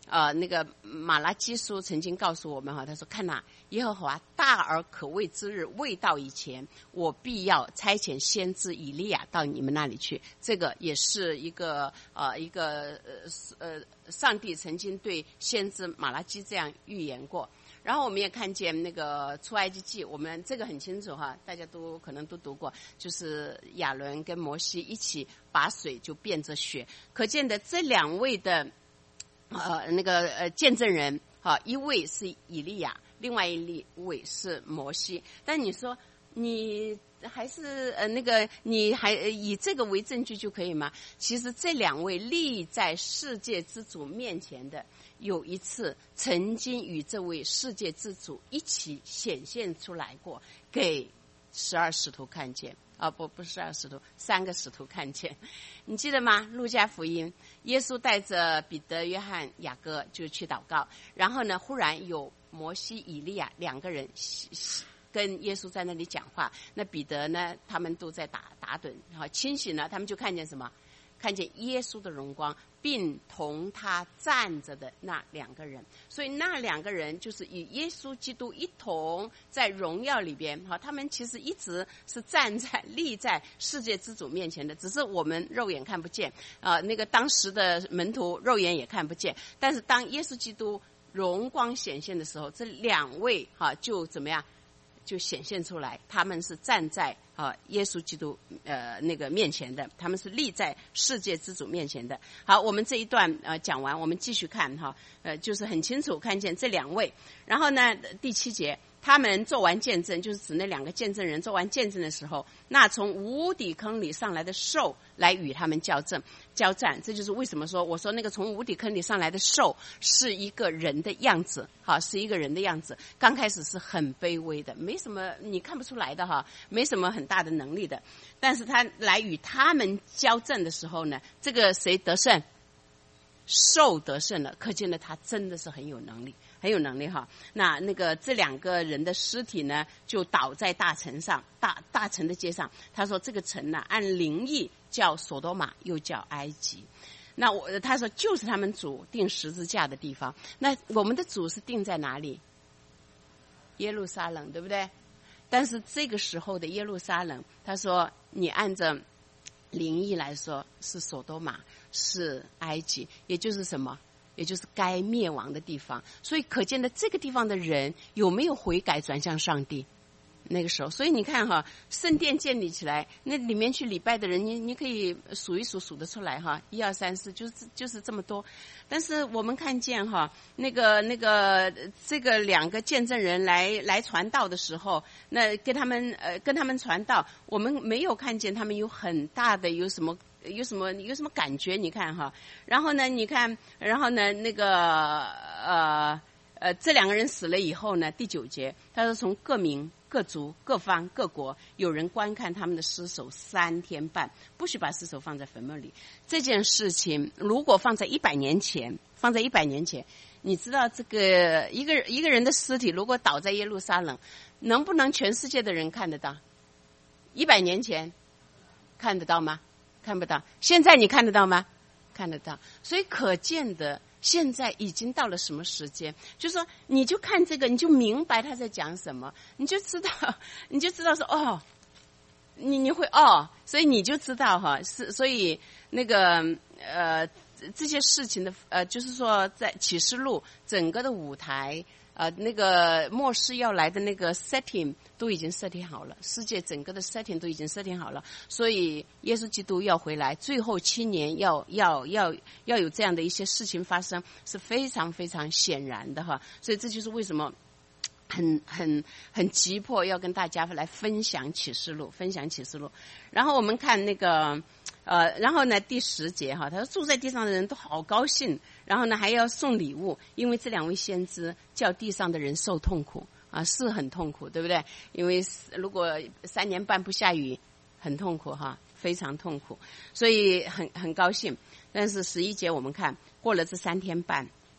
呃，那个马拉基书曾经告诉我们哈，他说：“看呐、啊，耶和华大而可畏之日未到以前，我必要差遣先知以利亚到你们那里去。”这个也是一个呃一个呃呃，上帝曾经对先知马拉基这样预言过。然后我们也看见那个出埃及记，我们这个很清楚哈，大家都可能都读过，就是亚伦跟摩西一起把水就变成血，可见的这两位的。呃，那个呃，见证人哈、啊，一位是以利亚，另外一位是摩西。但你说你还是呃那个，你还以这个为证据就可以吗？其实这两位立在世界之主面前的，有一次曾经与这位世界之主一起显现出来过，给十二使徒看见。啊，不，不是二使徒，三个使徒看见，你记得吗？路加福音，耶稣带着彼得、约翰、雅各就去祷告，然后呢，忽然有摩西、以利亚两个人跟耶稣在那里讲话。那彼得呢，他们都在打打盹，好清醒了，他们就看见什么？看见耶稣的荣光，并同他站着的那两个人。所以那两个人就是与耶稣基督一同在荣耀里边，哈，他们其实一直是站在立在世界之主面前的，只是我们肉眼看不见，呃，那个当时的门徒肉眼也看不见。但是当耶稣基督荣光显现的时候，这两位哈就怎么样？就显现出来，他们是站在啊耶稣基督呃那个面前的，他们是立在世界之主面前的。好，我们这一段呃讲完，我们继续看哈，呃就是很清楚看见这两位。然后呢，第七节，他们做完见证，就是指那两个见证人做完见证的时候，那从无底坑里上来的兽来与他们交战交战。这就是为什么说我说那个从无底坑里上来的兽是一个人的样子，好，是一个人的样子。刚开始是很卑微的，没什么你看不出来的哈，没什么很大的能力的。但是他来与他们交战的时候呢，这个谁得胜？兽得胜了，可见了他真的是很有能力。很有能力哈，那那个这两个人的尸体呢，就倒在大城上，大大城的街上。他说这个城呢，按灵意叫索多玛，又叫埃及。那我他说就是他们主钉十字架的地方。那我们的主是钉在哪里？耶路撒冷，对不对？但是这个时候的耶路撒冷，他说你按照灵意来说是索多玛，是埃及，也就是什么？也就是该灭亡的地方。所以可见的这个地方的人有没有悔改转向上帝？那个时候，所以你看哈，圣殿建立起来，那里面去礼拜的人，你你可以数一数，数得出来哈，一二三四，就是就是这么多。但是我们看见哈，那个那个这个两个见证人来来传道的时候，那跟他们呃跟他们传道，我们没有看见他们有很大的有什么。有什么有什么感觉？你看哈，然后呢，你看，然后呢，那个呃呃，这两个人死了以后呢，第九节，他说从各民、各族、各方、各国，有人观看他们的尸首三天半，不许把尸首放在坟墓里。这件事情如果放在一百年前，放在一百年前，你知道这个一个一个人的尸体如果倒在耶路撒冷，能不能全世界的人看得到？一百年前看得到吗？看不到。现在你看得到吗？看得到。所以可见的，现在已经到了什么时间？就是说，你就看这个，你就明白他在讲什么，你就知道，你就知道说，哦，你你会哦，所以你就知道哈，是所以那个呃这些事情的呃，就是说在启示录整个的舞台。呃，那个末世要来的那个 setting 都已经 setting 好了，世界整个的 setting 都已经 setting 好了，所以耶稣基督要回来，最后七年要要要要有这样的一些事情发生，是非常非常显然的哈。所以这就是为什么很很很急迫要跟大家来分享启示录，分享启示录。然后我们看那个呃，然后呢第十节哈，他说住在地上的人都好高兴。然后呢，还要送礼物，因为这两位先知叫地上的人受痛苦啊，是很痛苦，对不对？因为如果三年半不下雨，很痛苦哈，非常痛苦，所以很很高兴。但是十一节我们看过了这三天半，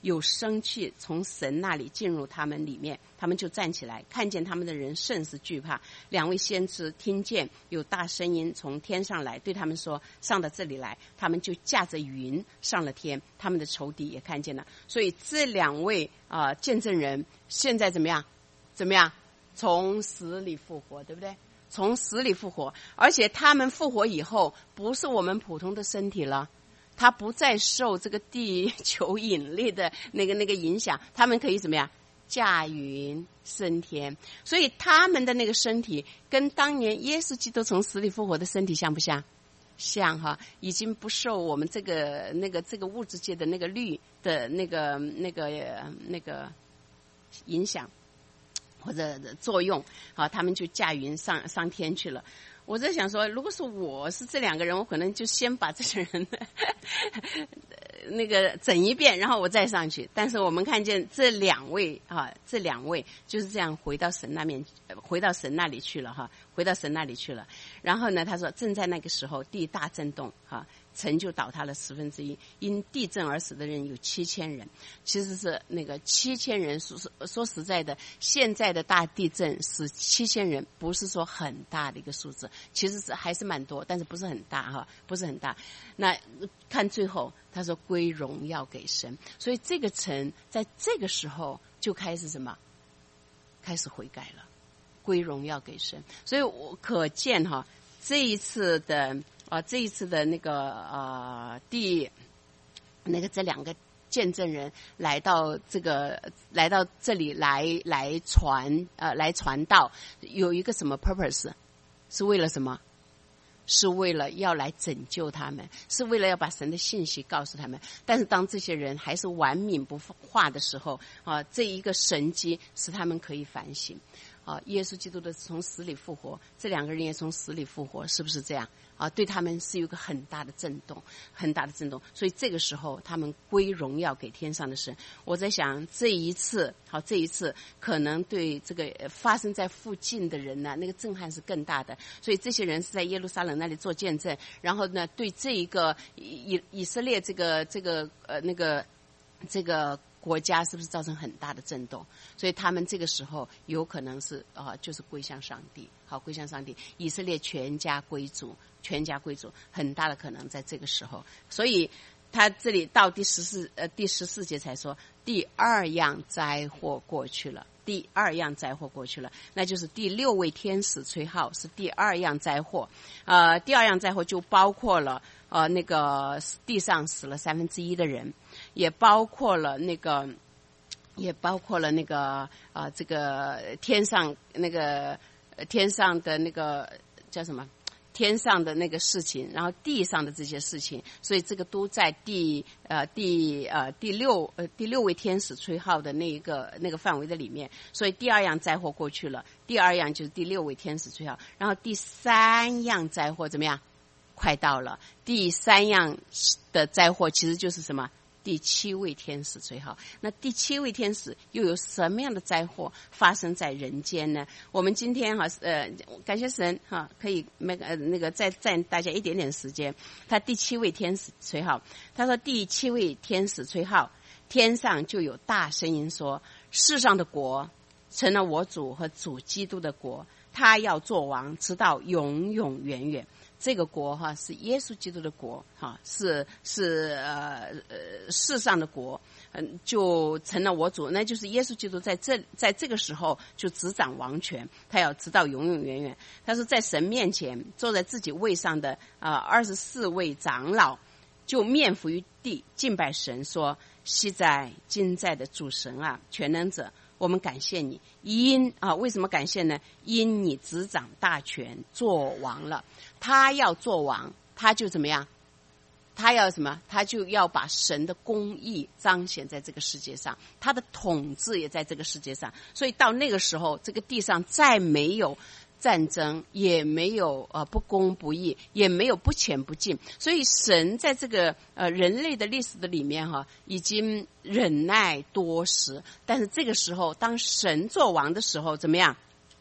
有生气从神那里进入他们里面，他们就站起来，看见他们的人甚是惧怕。两位先知听见有大声音从天上来，对他们说，上到这里来。他们就驾着云上了天，他们的仇敌也看见了。所以这两位啊、呃、见证人现在怎么样怎么样从死里复活，对不对？从死里复活，而且他们复活以后不是我们普通的身体了，他不再受这个地球引力的那个那个影响，他们可以怎么样驾云升天。所以他们的那个身体跟当年耶稣基督从死里复活的身体像不像？像哈，已经不受我们这个那个这个物质界的那个律的那个那个那个影响或者作用啊，他们就驾云上上天去了。我在想说，如果是我是这两个人，我可能就先把这些人那个整一遍，然后我再上去。但是我们看见这两位啊，这两位就是这样回到神那面，回到神那里去了哈，回到神那里去了。然后呢，他说，正在那个时候，地大震动哈。城就倒塌了十分之一，因地震而死的人有七千人。其实是那个七千人，说说实在的，现在的大地震死七千人，不是说很大的一个数字，其实是还是蛮多，但是不是很大哈，不是很大。那看最后，他说归荣耀给神，所以这个城在这个时候就开始什么？开始悔改了，归荣耀给神。所以我可见哈，这一次的。啊，这一次的那个呃，第那个这两个见证人来到这个来到这里来来传呃来传道，有一个什么 purpose？ 是为了什么？是为了要来拯救他们，是为了要把神的信息告诉他们。但是当这些人还是顽冥不化的时候啊，这一个神迹使他们可以反省。啊，耶稣基督的从死里复活，这两个人也从死里复活，是不是这样？啊，对他们是有个很大的震动，很大的震动。所以这个时候，他们归荣耀给天上的神。我在想，这一次，好，这一次可能对这个发生在附近的人呢，那个震撼是更大的。所以这些人是在耶路撒冷那里做见证，然后呢，对这一个以以色列这个这个呃那个这个。国家是不是造成很大的震动？所以他们这个时候有可能是啊、呃，就是归向上帝，好，归向上帝。以色列全家归主，全家归主，很大的可能在这个时候。所以他这里到第十四呃第十四节才说，第二样灾祸过去了。第二样灾祸过去了，那就是第六位天使吹号，是第二样灾祸。呃，第二样灾祸就包括了呃那个地上死了三分之一的人，也包括了那个，也包括了那个啊、呃、这个天上那个天上的那个叫什么？天上的那个事情，然后地上的这些事情，所以这个都在第呃第呃第六呃第六位天使吹号的那一个那个范围的里面。所以第二样灾祸过去了，第二样就是第六位天使吹号，然后第三样灾祸怎么样？快到了。第三样的灾祸其实就是什么？第七位天使吹号。那第七位天使又有什么样的灾祸发生在人间呢？我们今天哈呃感谢神哈，可以那个呃那个再占大家一点点时间。他第七位天使吹号，他说第七位天使吹号，天上就有大声音说，世上的国成了我主和主基督的国，他要做王，直到永永远远。这个国哈是耶稣基督的国哈，是是呃呃世上的国，嗯，就成了我主，那就是耶稣基督在这在这个时候就执掌王权，他要直到永永远远。他说在神面前坐在自己位上的啊二十四位长老，就面伏于地敬拜神，说：昔在今在的主神啊，全能者，我们感谢你。因啊，为什么感谢呢？因你执掌大权，做王了。他要做王，他就怎么样？他要什么？他就要把神的公义彰显在这个世界上，他的统治也在这个世界上。所以到那个时候，这个地上再没有战争，也没有呃不公不义，也没有不浅不敬。所以神在这个呃人类的历史的里面哈，已经忍耐多时。但是这个时候，当神做王的时候，怎么样？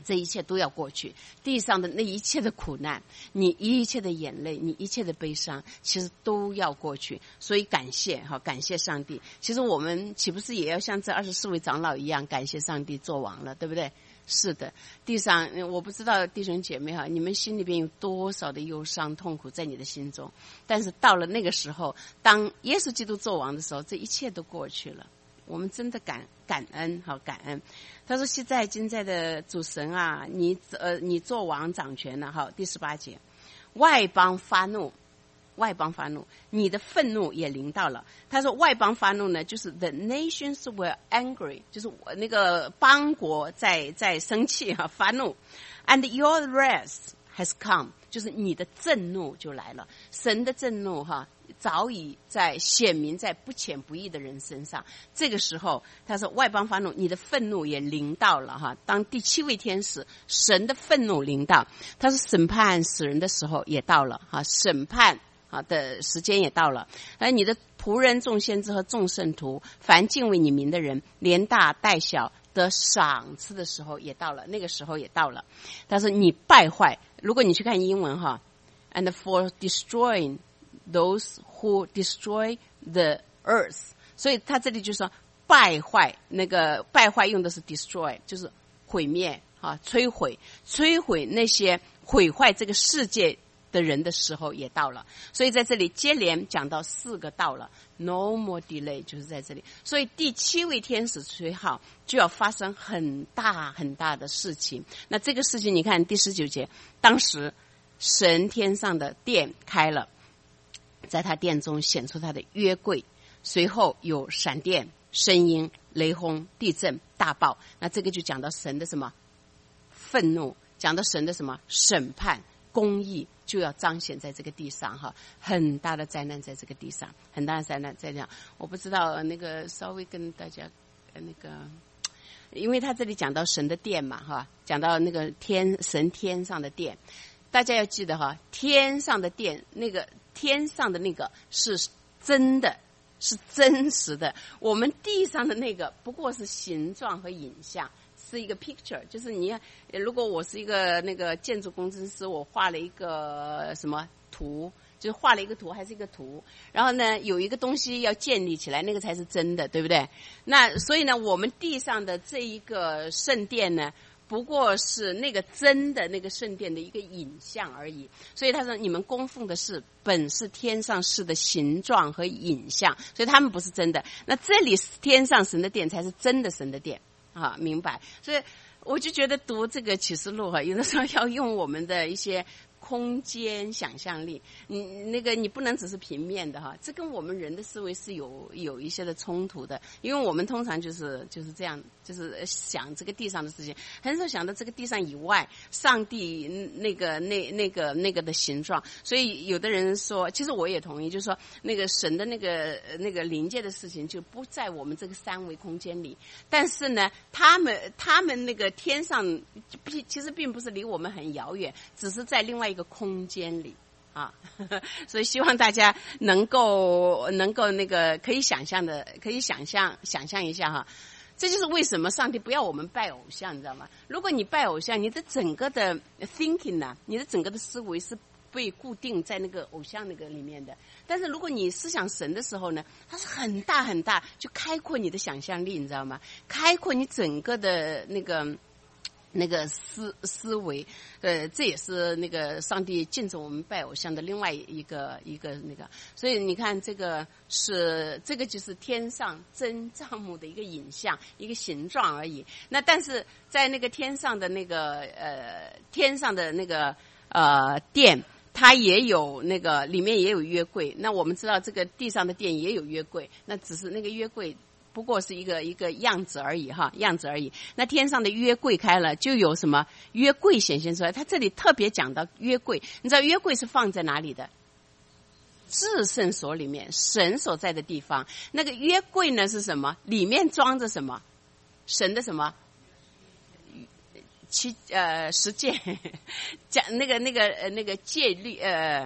这一切都要过去，地上的那一切的苦难，你一切的眼泪，你一切的悲伤，其实都要过去。所以感谢哈，感谢上帝。其实我们岂不是也要像这二十四位长老一样，感谢上帝做王了，对不对？是的，地上我不知道弟兄姐妹哈，你们心里边有多少的忧伤痛苦在你的心中，但是到了那个时候，当耶稣基督做王的时候，这一切都过去了。我们真的感感恩，好感恩。他说：“昔在今在的主神啊，你呃你做王掌权了。”好，第十八节，外邦发怒，外邦发怒，你的愤怒也临到了。他说外邦发怒呢，就是 the nations were angry， 就是那个邦国在在生气哈、啊，发怒 ，and your wrath has come， 就是你的震怒就来了。神的震怒哈。早已在显明在不浅不义的人身上。这个时候他说外邦发怒，你的愤怒也临到了哈。当第七位天使神的愤怒临到，他说审判死人的时候也到了哈，审判啊的时间也到了。而你的仆人众先知和众圣徒，凡敬畏你名的人，连大带小得赏赐的时候也到了，那个时候也到了。他说你败坏，如果你去看英文哈 ，and for destroying those who destroy the earth， 所以他这里就说败坏，那个败坏用的是 destroy， 就是毁灭啊，摧毁，摧毁那些毁坏这个世界的人的时候也到了。所以在这里接连讲到四个到了 ，no more delay， 就是在这里。所以第七位天使吹号就要发生很大很大的事情。那这个事情你看第十九节，当时神天上的殿开了。在他殿中显出他的约柜，随后有闪电、声音、雷轰、地震、大爆。那这个就讲到神的什么愤怒，讲到神的什么审判、公义就要彰显在这个地上哈，很大的灾难在这个地上，很大的灾难在这样。我不知道那个稍微跟大家那个，因为他这里讲到神的殿嘛哈，讲到那个天神天上的殿，大家要记得哈，天上的殿那个。天上的那个是真的，是真实的。我们地上的那个不过是形状和影像，是一个 picture。就是你，如果我是一个那个建筑工程师，我画了一个什么图，就是画了一个图还是一个图，然后呢有一个东西要建立起来，那个才是真的，对不对？那所以呢，我们地上的这一个圣殿呢。不过是那个真的那个圣殿的一个影像而已，所以他说你们供奉的是本是天上事的形状和影像，所以他们不是真的。那这里天上神的殿才是真的神的殿啊，明白？所以我就觉得读这个启示录哈，有的时候要用我们的一些空间想象力，你那个你不能只是平面的哈，这跟我们人的思维是有有一些的冲突的，因为我们通常就是就是这样，就是想这个地上的事情，很少想到这个地上以外，上帝那个那那个那个的形状。所以有的人说，其实我也同意，就是说那个神的那个那个临界的事情就不在我们这个三维空间里，但是呢，他们他们那个天上其实并不是离我们很遥远，只是在另外一个空间里啊，呵呵，所以希望大家能够能够那个可以想象的，可以想象想象一下哈。这就是为什么上帝不要我们拜偶像，你知道吗？如果你拜偶像，你的整个的 thinking 呢、啊，你的整个的思维是被固定在那个偶像那个里面的。但是如果你思想神的时候呢，它是很大很大，就开阔你的想象力，你知道吗？开阔你整个的那个。那个思思维，呃，这也是那个上帝禁止我们拜偶像的另外一个一个那个，所以你看这个是这个就是天上真帐幕的一个影像，一个形状而已。那但是在那个天上的那个呃天上的那个呃殿，它也有那个里面也有约柜。那我们知道这个地上的殿也有约柜，那只是那个约柜。不过是一个一个样子而已哈，样子而已。那天上的约柜开了，就有什么约柜显现出来。他这里特别讲到约柜，你知道约柜是放在哪里的？至圣所里面，神所在的地方。那个约柜呢是什么？里面装着什么？神的什么？七呃十诫，讲那个那个呃那个戒律呃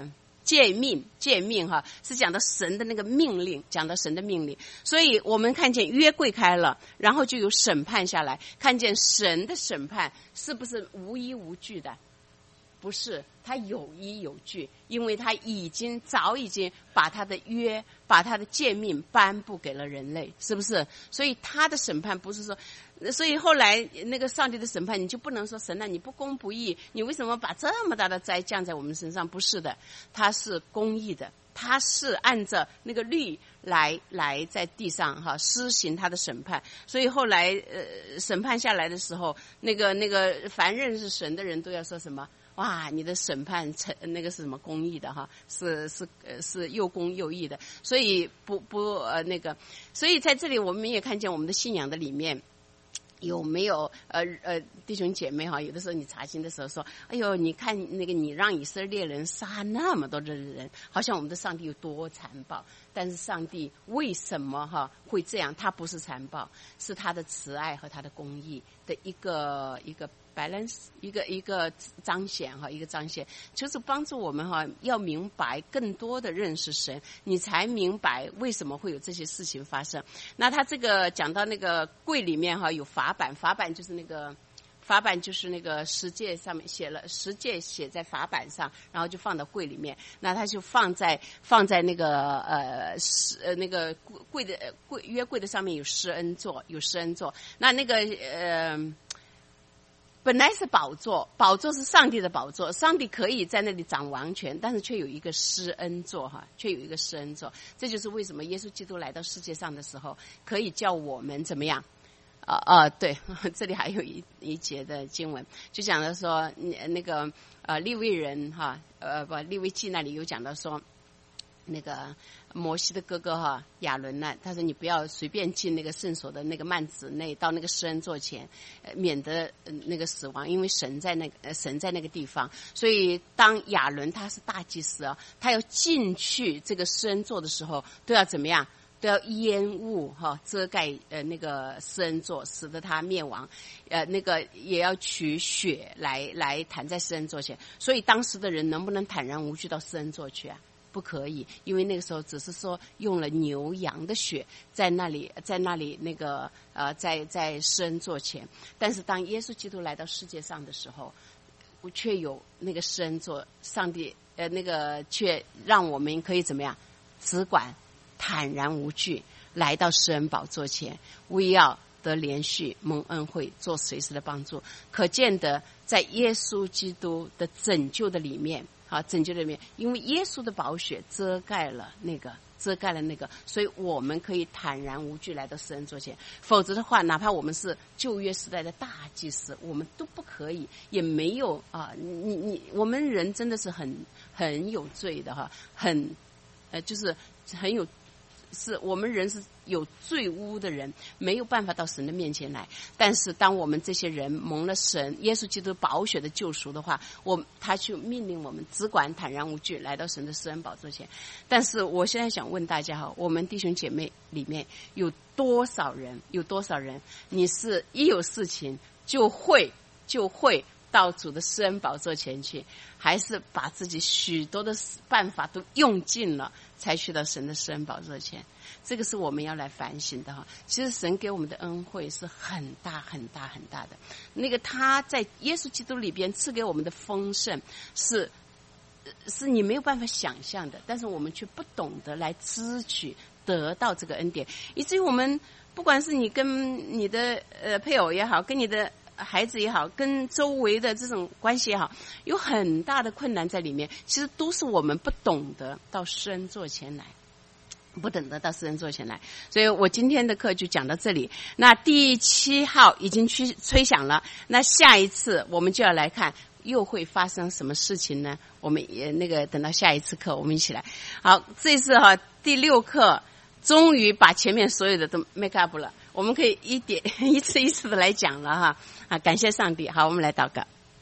诫命，诫命哈，是讲到神的那个命令，讲到神的命令。所以我们看见约柜开了，然后就有审判下来，看见神的审判是不是无依无据的？不是，他有依有据，因为他已经早已经把他的约，把他的诫命颁布给了人类，是不是？所以他的审判不是说，所以后来那个上帝的审判，你就不能说神啊，你不公不义，你为什么把这么大的灾降在我们身上？不是的，他是公义的，他是按照那个律来来在地上哈施行他的审判。所以后来呃审判下来的时候，那个那个凡认识神的人都要说什么？哇，你的审判成那个是什么公义的哈？是是呃是又公又义的，所以不不呃那个，所以在这里我们也看见我们的信仰的里面。有没有呃呃弟兄姐妹哈？有的时候你查经的时候说，哎呦，你看那个你让以色列人杀那么多的人，好像我们的上帝有多残暴。但是上帝为什么哈会这样？他不是残暴，是他的慈爱和他的公义的一个一个 balance， 一个一个彰显哈，一个彰显，就是帮助我们哈要明白更多的认识神，你才明白为什么会有这些事情发生。那他这个讲到那个柜里面哈有法版，法版就是那个。法版就是那个十诫上面写了十诫写在法版上，然后就放到柜里面。那他就放在放在那个呃施呃那个柜的柜约柜的上面有施恩座，有施恩座。那那个呃本来是宝座，宝座是上帝的宝座，上帝可以在那里掌王权，但是却有一个施恩座哈，却有一个施恩座。这就是为什么耶稣基督来到世界上的时候，可以叫我们怎么样？啊、呃、啊，对，这里还有一一节的经文，就讲到说，那个呃利未人哈，呃不利未记那里有讲到说，那个摩西的哥哥哈亚伦呢，他说你不要随便进那个圣所的那个幔子内，到那个施恩座前，呃、免得、呃、那个死亡，因为神在那个、呃、神在那个地方。所以当亚伦他是大祭司啊，他要进去这个施恩座的时候，都要怎么样？都要烟雾哈遮盖呃那个施恩座，使得他灭亡。呃，那个也要取血来来弹在施恩座前。所以当时的人能不能坦然无惧到施恩座去啊？不可以，因为那个时候只是说用了牛羊的血在那里，在那里那个呃在在施恩座前。但是当耶稣基督来到世界上的时候，却有那个施恩座，上帝呃那个却让我们可以怎么样？只管坦然无惧来到施恩宝座前，为要得连续蒙恩惠，做随时的帮助。可见的在耶稣基督的拯救的里面啊，拯救的里面，因为耶稣的宝血遮盖了那个遮盖了那个，所以我们可以坦然无惧来到施恩座前。否则的话，哪怕我们是旧约时代的大祭司，我们都不可以，也没有啊，你你我们人真的是很很有罪的哈，很呃就是很有。是我们人是有罪污的人，没有办法到神的面前来。但是当我们这些人蒙了神耶稣基督宝血的救赎的话，我他就命令我们只管坦然无惧来到神的施恩宝座前。但是我现在想问大家哈，我们弟兄姐妹里面有多少人有多少人你是一有事情就会就会到主的施恩宝座前去，还是把自己许多的办法都用尽了才去到神的施恩宝座前？这个是我们要来反省的哈。其实神给我们的恩惠是很大很大很大的，那个他在耶稣基督里边赐给我们的丰盛是是你没有办法想象的，但是我们却不懂得来支取得到这个恩典，以至于我们不管是你跟你的呃配偶也好，跟你的孩子也好，跟周围的这种关系也好，有很大的困难在里面，其实都是我们不懂得到施恩座前来，不懂得到施恩座前来。所以我今天的课就讲到这里。那第七号已经去吹响了，那下一次我们就要来看又会发生什么事情呢？我们也那个等到下一次课我们一起来。好，这次哈第六课终于把前面所有的都 make up 了，我们可以一点一次一次的来讲了哈。啊，感谢上帝。好，我们来祷告。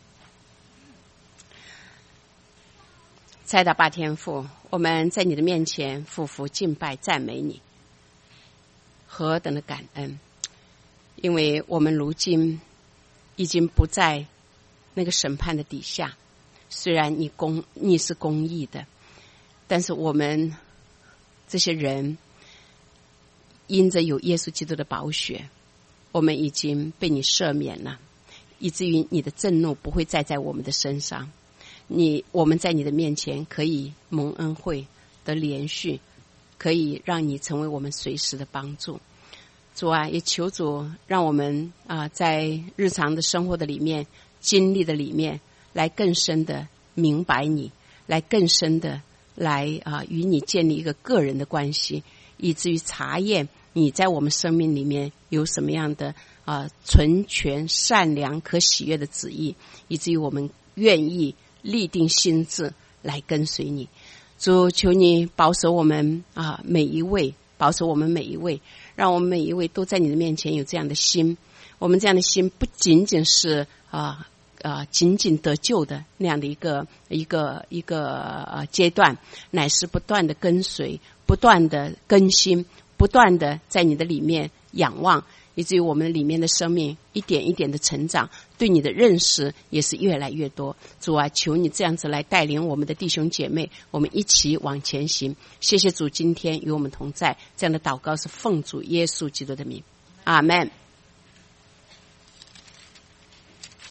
猜到八天父，我们在你的面前匍匐敬拜赞美你，何等的感恩！因为我们如今已经不在那个审判的底下，虽然你公你是公义的， 但是我们这些人因着有耶稣基督的宝血，我们已经被你赦免了，以至于你的震怒不会再在我们的身上。你我们在你的面前可以蒙恩惠的连续，可以让你成为我们随时的帮助。主啊，也求主让我们啊，在日常的生活的里面、经历的里面，来更深的明白你，来更深的来啊与你建立一个个人的关系，以至于查验你在我们生命里面有什么样的啊纯全、善良、可喜悦的旨意，以至于我们愿意立定心志来跟随你。主，求你保守我们啊每一位，保守我们每一位，让我们每一位都在你的面前有这样的心。我们这样的心不仅仅是啊啊仅仅得救的那样的一个一个一个呃阶段，乃是不断的跟随，不断的更新，不断的在你的里面仰望，以至于我们里面的生命一点一点的成长，对你的认识也是越来越多。主啊，求你这样子来带领我们的弟兄姐妹，我们一起往前行。谢谢主今天与我们同在，这样的祷告是奉主耶稣基督的名，阿们。